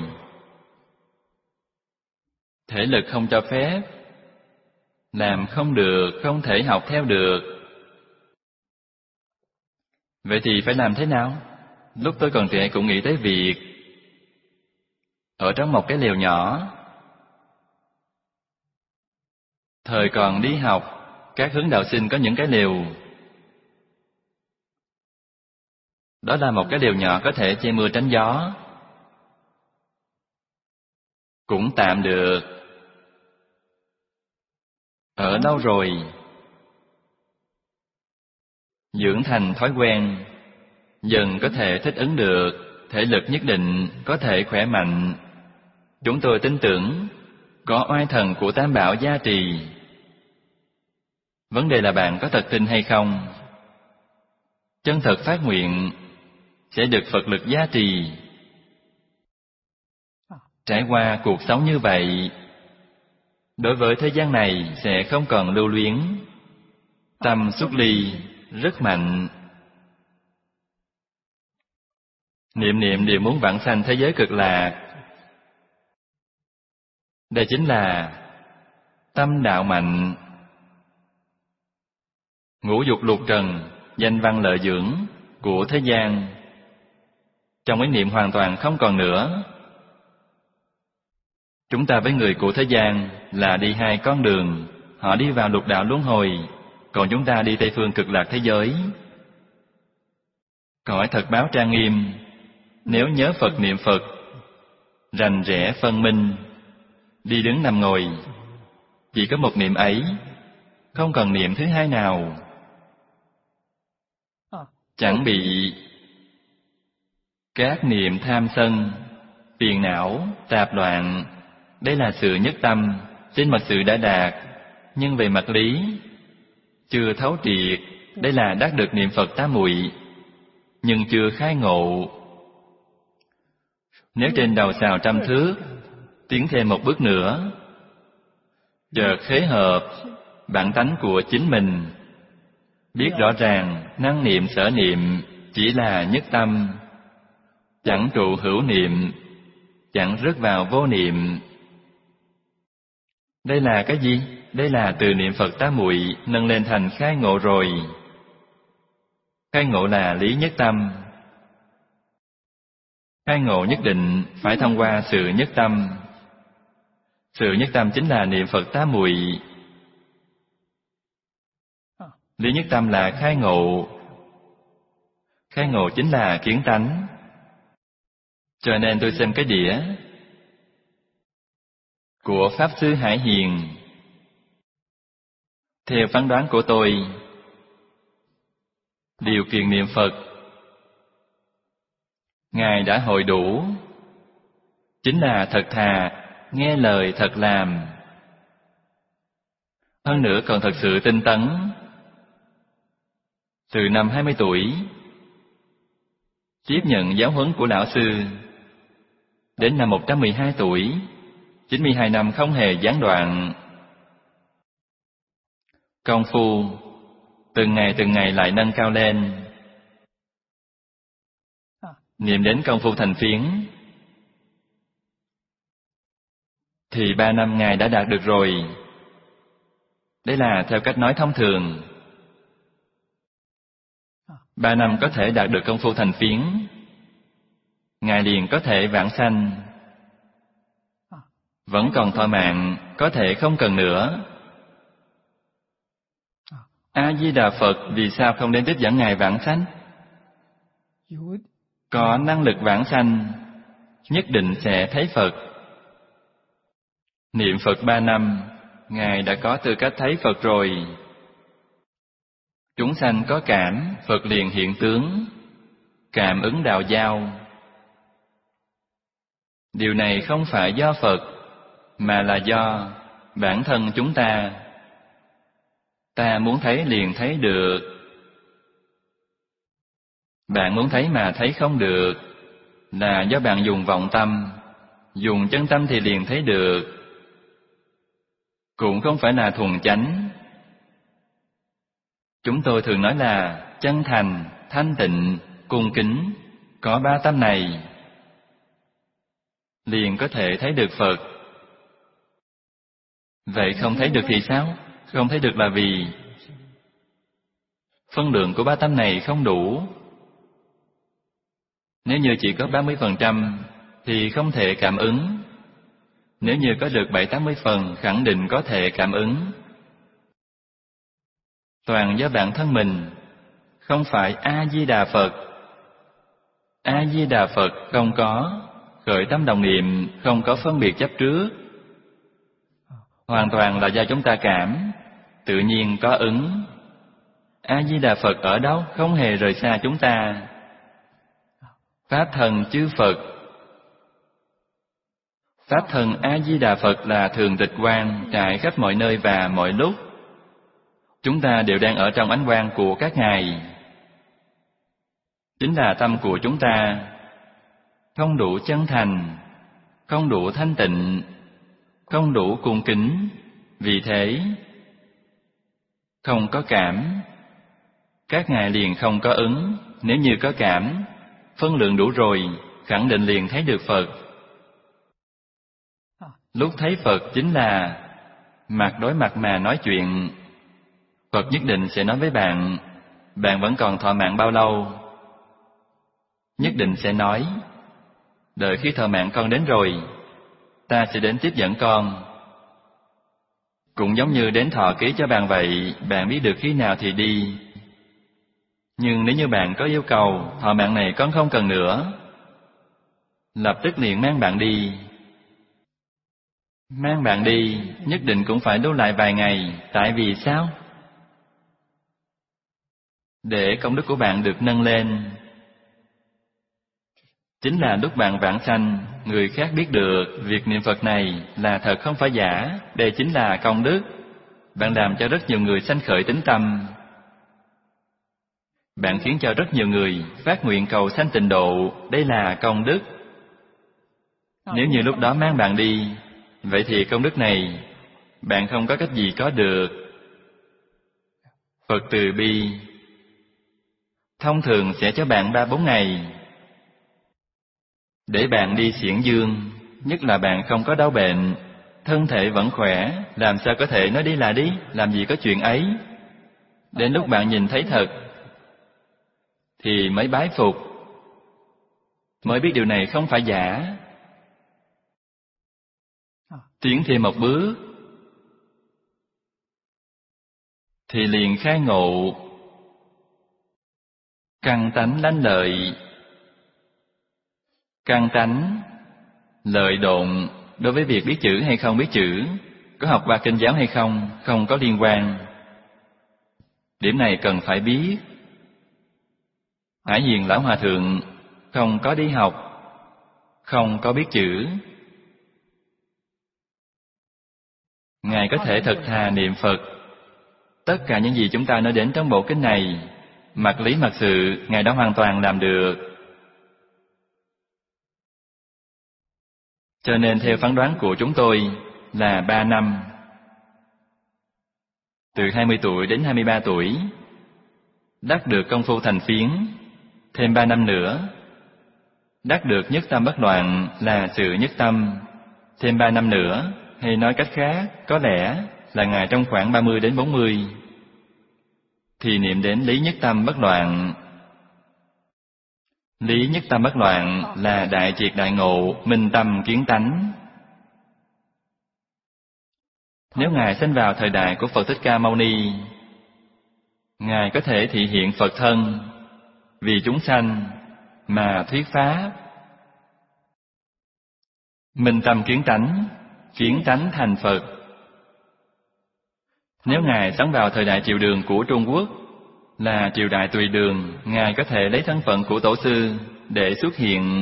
Thể lực không cho phép, làm không được, không thể học theo được. Vậy thì phải làm thế nào? Lúc tôi còn trẻ cũng nghĩ tới việc ở trong một cái lều nhỏ. Thời còn đi học, các hướng đạo sinh có những cái lều. Đó là một cái lều nhỏ có thể che mưa tránh gió, cũng tạm được. Ở lâu rồi, dưỡng thành thói quen, dần có thể thích ứng được, thể lực nhất định có thể khỏe mạnh. Chúng tôi tin tưởng có oai thần của Tam Bảo gia trì. Vấn đề là bạn có thật tin hay không? Chân thật phát nguyện sẽ được Phật lực gia trì. Trải qua cuộc sống như vậy, đối với thế gian này sẽ không còn lưu luyến. Tâm xuất ly rất mạnh. Niệm niệm đều muốn vãng sanh thế giới cực lạc. Đây chính là tâm đạo mạnh. Ngũ dục lục trần, danh văn lợi dưỡng của thế gian, trong ý niệm hoàn toàn không còn nữa. Chúng ta với người của thế gian là đi hai con đường. Họ đi vào lục đạo luân hồi, còn chúng ta đi Tây phương cực lạc thế giới. Cõi thật báo trang nghiêm. Nếu nhớ Phật niệm Phật, rành rẽ phân minh, đi đứng nằm ngồi, chỉ có một niệm ấy, không cần niệm thứ hai nào. Chẳng bị các niệm tham sân, phiền não, tạp loạn. Đây là sự nhất tâm, trên mặt sự đã đạt, nhưng về mặt lý chưa thấu triệt. Đây là đắc được niệm Phật tám muội, nhưng chưa khai ngộ. Nếu trên đầu sào 100 thước, tiến thêm một bước nữa, chợt khế hợp bản tánh của chính mình, biết rõ ràng năng niệm sở niệm chỉ là nhất tâm, chẳng trụ hữu niệm, chẳng rớt vào vô niệm. Đây là cái gì? Đây là từ niệm Phật tám muội nâng lên thành khai ngộ rồi. Khai ngộ là lý nhất tâm. Khai ngộ nhất định phải thông qua sự nhất tâm. Sự nhất tâm chính là niệm Phật tám muội. Lý nhất tâm là khai ngộ. Khai ngộ chính là kiến tánh. Cho nên tôi xem cái đĩa của Pháp Sư Hải Hiền. Theo phán đoán của tôi, điều kiện niệm Phật Ngài đã hội đủ, chính là thật thà, nghe lời thật làm. Hơn nữa còn thật sự tinh tấn. Từ năm 20 tuổi, tiếp nhận giáo huấn của Lão Sư, đến năm 112 tuổi, 92 năm không hề gián đoạn. Công phu từng ngày lại nâng cao lên. Niệm đến công phu thành phiến thì 3 năm Ngài đã đạt được rồi. Đấy là theo cách nói thông thường. 3 năm có thể đạt được công phu thành phiến, Ngài liền có thể vãng sanh. Vẫn còn thọ mạng, có thể không cần nữa. A-di-đà Phật vì sao không đến tiếp dẫn Ngài vãng sanh? Có năng lực vãng sanh, nhất định sẽ thấy Phật. Niệm Phật 3 năm, Ngài đã có tư cách thấy Phật rồi. Chúng sanh có cảm, Phật liền hiện tướng, cảm ứng đạo giao. Điều này không phải do Phật, mà là do bản thân chúng ta. Ta muốn thấy liền thấy được. Bạn muốn thấy mà thấy không được, là do bạn dùng vọng tâm. Dùng chân tâm thì liền thấy được. Cũng không phải là thuần chánh. Chúng tôi thường nói là chân thành, thanh tịnh, cung kính. Có 3 tâm này liền có thể thấy được Phật. Vậy không thấy được thì sao? Không thấy được là vì phân lượng của 3 tâm này không đủ. Nếu như chỉ có 30% thì không thể cảm ứng. Nếu như có được 70-80 phần khẳng định có thể cảm ứng. Toàn do bản thân mình, không phải A-di-đà Phật. A-di-đà Phật không có khởi tâm đồng niệm, không có phân biệt chấp trước. Hoàn toàn là do chúng ta cảm, tự nhiên có ứng. A-di-đà Phật ở đâu? Không hề rời xa chúng ta. Pháp thân chư Phật. Pháp thân A-di-đà Phật là thường tịch quang, trải khắp mọi nơi và mọi lúc. Chúng ta đều đang ở trong ánh quang của các Ngài. Chính là tâm của chúng ta không đủ chân thành, không đủ thanh tịnh, không đủ cung kính. Vì thế không có cảm, các Ngài liền không có ứng. Nếu như có cảm, phân lượng đủ rồi, khẳng định liền thấy được Phật. Lúc thấy Phật chính là mặt đối mặt mà nói chuyện. Phật nhất định sẽ nói với bạn, bạn vẫn còn thọ mạng bao lâu? Nhất định sẽ nói, đợi khi thọ mạng con đến rồi, ta sẽ đến tiếp dẫn con. Cũng giống như đến thọ ký cho bạn vậy, bạn biết được khi nào thì đi. Nhưng nếu như bạn có yêu cầu, thọ mạng này con không cần nữa, lập tức liền mang bạn đi. Mang bạn đi, nhất định cũng phải lưu lại vài ngày. Tại vì sao? Để công đức của bạn được nâng lên. Chính là lúc bạn vãng sanh, người khác biết được việc niệm Phật này là thật không phải giả. Đây chính là công đức. Bạn làm cho rất nhiều người sanh khởi tín tâm. Bạn khiến cho rất nhiều người phát nguyện cầu sanh tịnh độ. Đây là công đức. Nếu như lúc đó mang bạn đi, vậy thì công đức này bạn không có cách gì có được. Phật từ bi thông thường sẽ cho bạn 3-4 ngày để bạn đi xiển dương, nhất là bạn không có đau bệnh, thân thể vẫn khỏe, làm sao có thể nói đi là đi, làm gì có chuyện ấy. Đến lúc bạn nhìn thấy thật thì mới bái phục, mới biết điều này không phải giả. Tiến thêm một bước thì liền khai ngộ căn tánh lanh lợi. Căn tánh lợi độn đối với việc biết chữ hay không biết chữ, có học qua kinh giáo hay không, không có liên quan. Điểm này cần phải biết. Hải Hiền Lão Hòa Thượng không có đi học, không có biết chữ. Ngài có thể thật thà niệm Phật. Tất cả những gì chúng ta nói đến trong bộ kinh này, mặt lý mặt sự, Ngài đã hoàn toàn làm được. Cho nên theo phán đoán của chúng tôi là 3 năm. Từ 20 tuổi đến 23 tuổi, đắc được công phu thành phiến, thêm 3 năm nữa. Đắc được nhất tâm bất loạn là sự nhất tâm, thêm 3 năm nữa, hay nói cách khác, có lẽ là Ngài trong khoảng 30 đến 40, thì niệm đến lý nhất tâm bất loạn. Lý nhất tâm bất loạn là đại triệt đại ngộ, minh tâm kiến tánh. Nếu Ngài sinh vào thời đại của Phật Thích Ca Mâu Ni, Ngài có thể thị hiện Phật thân, vì chúng sanh mà thuyết pháp. Minh tâm kiến tánh thành Phật. Nếu Ngài sống vào thời đại triều Đường của Trung Quốc, là triều đại Tùy Đường, Ngài có thể lấy thân phận của tổ sư để xuất hiện.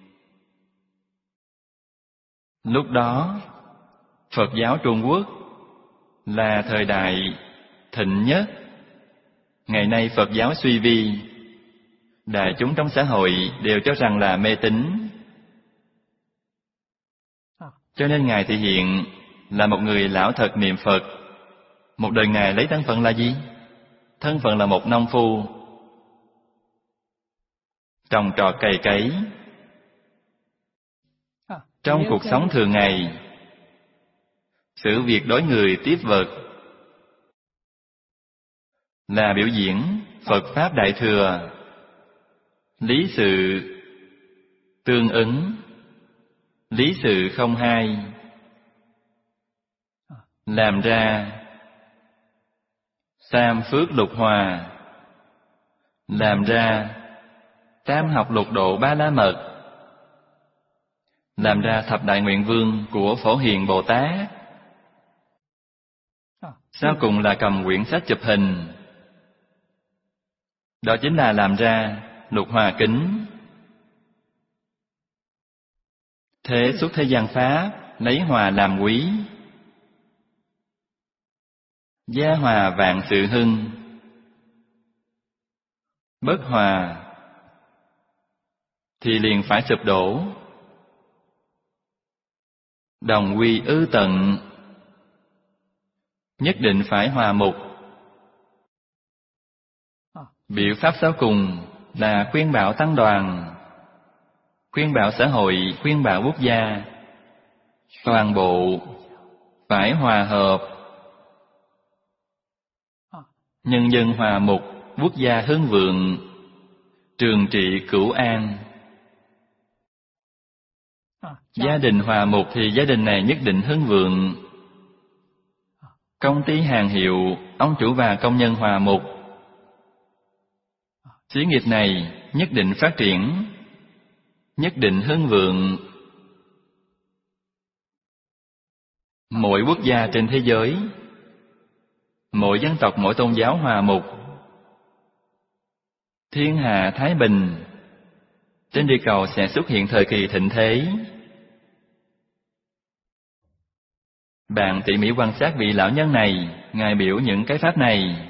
Lúc đó, Phật giáo Trung Quốc là thời đại thịnh nhất. Ngày nay Phật giáo suy vi, đại chúng trong xã hội đều cho rằng là mê tín. Cho nên Ngài thể hiện là một người lão thật niệm Phật. Một đời Ngài lấy thân phận là gì? Thân phận là một nông phu, trồng trọt cày cấy. Trong cuộc sống thường ngày, sự việc đối người tiếp vật là biểu diễn Phật Pháp Đại Thừa, lý sự tương ứng, lý sự không hai, làm ra tam phước lục hòa, làm ra tam học lục độ ba la mật, làm ra thập đại nguyện vương của Phổ Hiền Bồ Tát. Sau cùng là cầm quyển sách chụp hình. Đó chính là làm ra lục hòa kính. Thế xuất thế gian pháp, lấy hòa làm quý. Gia hòa vạn sự hưng. Bất hòa thì liền phải sụp đổ. Đồng quy ư tận, nhất định phải hòa mục. Biểu pháp sau cùng là khuyên bảo tăng đoàn, khuyên bảo xã hội, khuyên bảo quốc gia. Toàn bộ phải hòa hợp. Nhân dân hòa mục, quốc gia hưng vượng, trường trị cửu an. Gia đình hòa mục thì gia đình này nhất định hưng vượng. Công ty hàng hiệu, ông chủ và công nhân hòa mục, xí nghiệp này nhất định phát triển, nhất định hưng vượng. Mỗi quốc gia trên thế giới, mỗi dân tộc, mỗi tôn giáo hòa mục, thiên hạ thái bình, trên địa cầu sẽ xuất hiện thời kỳ thịnh thế. Bạn tỉ mỉ quan sát vị lão nhân này, Ngài biểu những cái pháp này.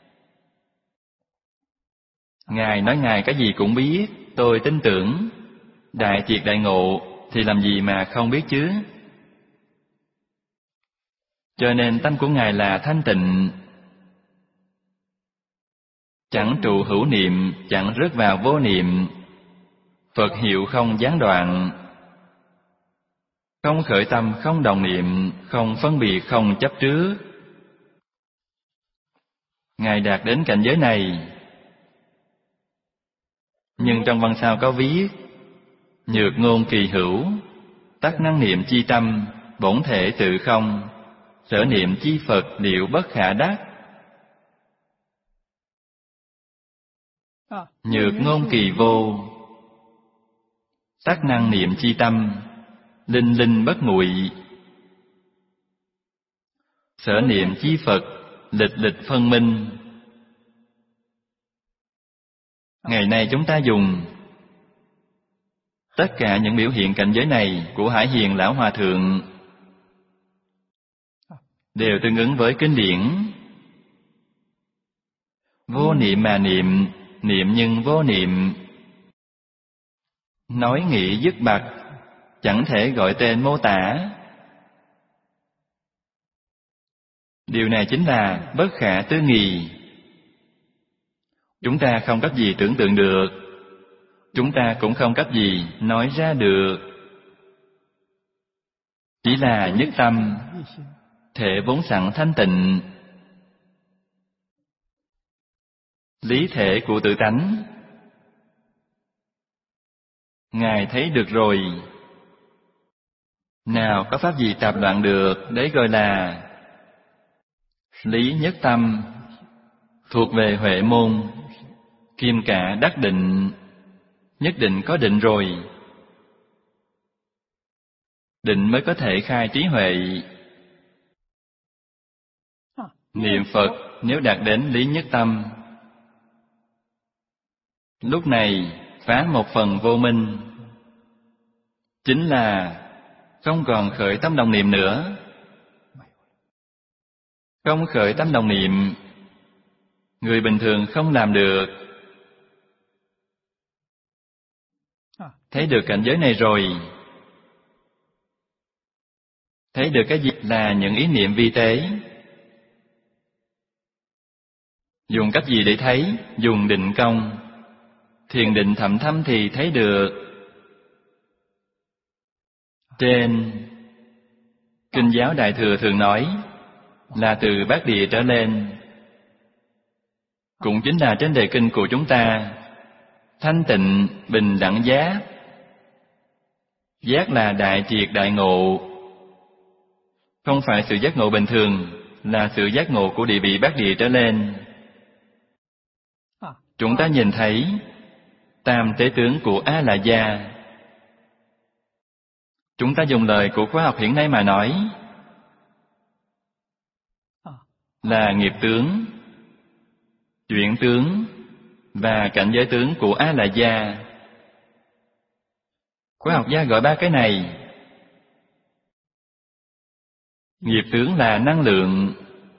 Ngài nói Ngài cái gì cũng biết, tôi tin tưởng. Đại triệt đại ngộ thì làm gì mà không biết chứ. Cho nên tâm của Ngài là thanh tịnh. chẳng trụ hữu niệm, chẳng rớt vào vô niệm. Phật hiệu không gián đoạn, không khởi tâm, không đồng niệm, không phân biệt, không chấp trước. Ngài đạt đến cảnh giới này. Nhưng trong văn sao có viết: nhược ngôn kỳ hữu, tắc năng niệm chi tâm, bổn thể tự không, sở niệm chi Phật liệu bất khả đắc. Nhược ngôn kỳ vô, tắc năng niệm chi tâm, linh linh bất nguội. Sở niệm chi Phật, lịch lịch phân minh. Ngày nay chúng ta dùng tất cả những biểu hiện cảnh giới này của Hải Hiền Lão Hòa Thượng đều tương ứng với kinh điển. Vô niệm mà niệm, niệm nhưng vô niệm. Nói nghĩ dứt bặt, chẳng thể gọi tên mô tả. Điều này chính là bất khả tư nghị. Chúng ta không cách gì tưởng tượng được, chúng ta cũng không cách gì nói ra được. Chỉ là nhất tâm, thể vốn sẵn thanh tịnh. Lý thể của tự tánh Ngài thấy được rồi. Nào có pháp gì tạp loạn được, đấy gọi là lý nhất tâm, thuộc về Huệ môn. Kim cả đắc định, nhất định có định rồi. Định mới có thể khai trí huệ. Niệm Phật nếu đạt đến lý nhất tâm, lúc này phá một phần vô minh, chính là không còn khởi tâm đồng niệm nữa. Không khởi tâm đồng niệm, người bình thường không làm được. Thấy được cảnh giới này rồi, thấy được cái gì là những ý niệm vi tế. Dùng cách gì để thấy? Dùng định công. Thiền định thậm thâm thì thấy được. Trên Kinh giáo Đại Thừa thường nói là từ Bát Địa trở lên, cũng chính là trên đề kinh của chúng ta. Thanh tịnh, bình đẳng giác. Giác là đại triệt đại ngộ, không phải sự giác ngộ bình thường, là sự giác ngộ của địa vị Bát Địa trở lên. Chúng ta nhìn thấy tam tế tướng của A-la-gia. Chúng ta dùng lời của khoa học hiện nay mà nói là nghiệp tướng, chuyển tướng và cảnh giới tướng của A-la-gia. Khoa học gia gọi ba cái này. Nghiệp tướng là năng lượng,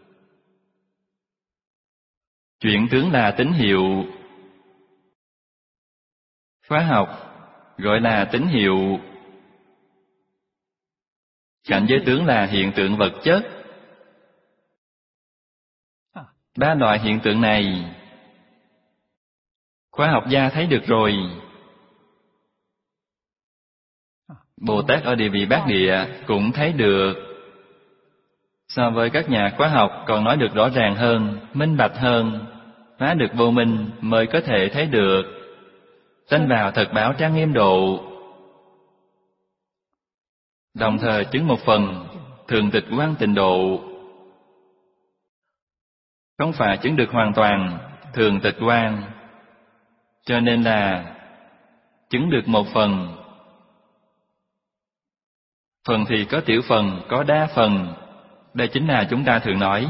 chuyển tướng là tín hiệu. Khoa học gọi là tín hiệu. Cảnh giới tướng là hiện tượng vật chất. Ba loại hiện tượng này khoa học gia thấy được rồi. Bồ Tát ở địa vị Bát Địa cũng thấy được. So với các nhà khoa học còn nói được rõ ràng hơn, minh bạch hơn. Phá được vô minh mới có thể thấy được. Sanh vào thật báo trang nghiêm độ. Đồng thời chứng một phần thường tịch quang tịnh độ. Không phải chứng được hoàn toàn thường tịch quang, cho nên là chứng được một phần. Phần thì có tiểu phần, có đa phần. Đây chính là chúng ta thường nói.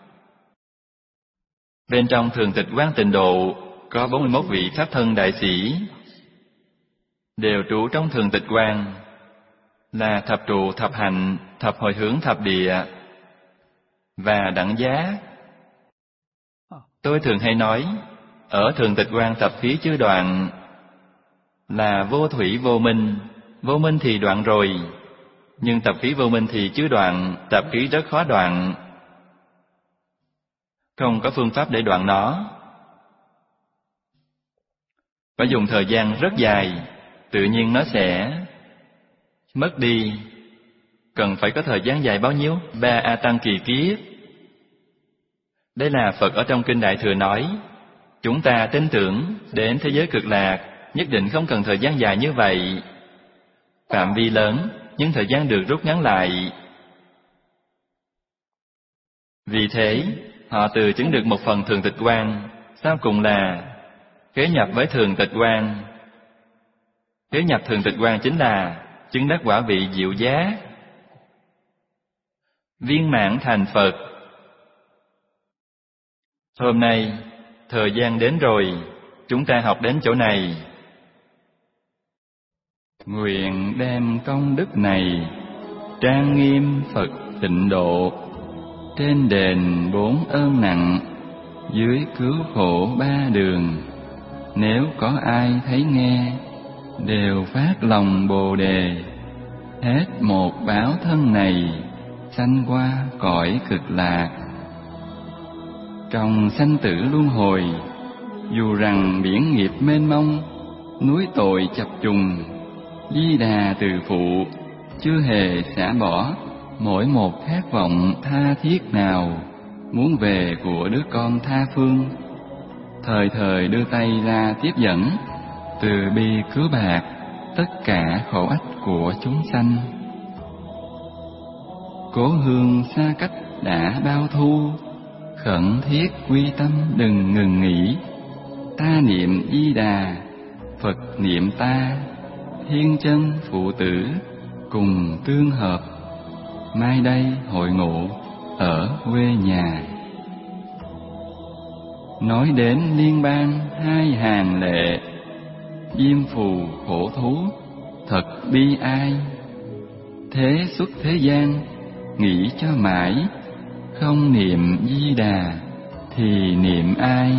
Bên trong thường tịch quang tịnh độ có 41 vị pháp thân đại sĩ, đều trú trong thường tịch quang, là thập trụ, thập hạnh, thập hồi hướng, thập địa và đẳng giác. Tôi thường hay nói, ở thường tịch quang tập khí chưa đoạn, là vô thủy vô minh. Vô minh thì đoạn rồi, nhưng tập khí vô minh thì chưa đoạn. Tập khí rất khó đoạn, không có phương pháp để đoạn nó. phải dùng thời gian rất dài, tự nhiên nó sẽ mất đi. Cần phải có thời gian dài bao nhiêu? 3 A Tăng kỳ kiếp. Đây là Phật ở trong Kinh Đại Thừa nói. Chúng ta tin tưởng đến thế giới cực lạc nhất định không cần thời gian dài như vậy. Phạm vi lớn, nhưng thời gian được rút ngắn lại. Vì thế, họ từ chứng được một phần thường tịch quan, sau cùng là khế nhập với thường tịch quan. Khế nhập thường tịch quan chính là chứng đắc quả vị diệu giác, viên mãn thành Phật. Hôm nay, thời gian đến rồi, chúng ta học đến chỗ này. Nguyện đem công đức này trang nghiêm Phật tịnh độ, trên đền 4 ơn nặng, dưới cứu khổ 3 đường. Nếu có ai thấy nghe, đều phát lòng Bồ Đề, hết một báo thân này, sanh qua cõi cực lạc. Trong sanh tử luân hồi, dù rằng biển nghiệp mênh mông, núi tội chập trùng, Di Đà từ phụ chưa hề xả bỏ mỗi một khát vọng tha thiết nào muốn về của đứa con tha phương, thời thời đưa tay ra tiếp dẫn, từ bi cứu bạc tất cả khổ ách của chúng sanh. Cố hương xa cách đã bao thu, khẩn thiết quy tâm đừng ngừng nghỉ. Ta niệm Di Đà, Phật niệm ta, thiên chân phụ tử cùng tương hợp. Mai đây hội ngộ ở quê nhà. Nói đến liên bang 2 hàng lệ, diêm phù khổ thú thật bi ai. Thế xuất thế gian nghĩ cho mãi, không niệm Di Đà thì niệm ai.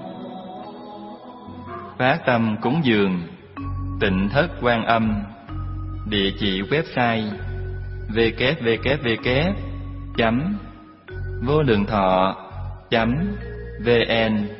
Phát tâm cúng dường Tịnh Thất Quan Âm. Địa chỉ website www.volườngthọ.vn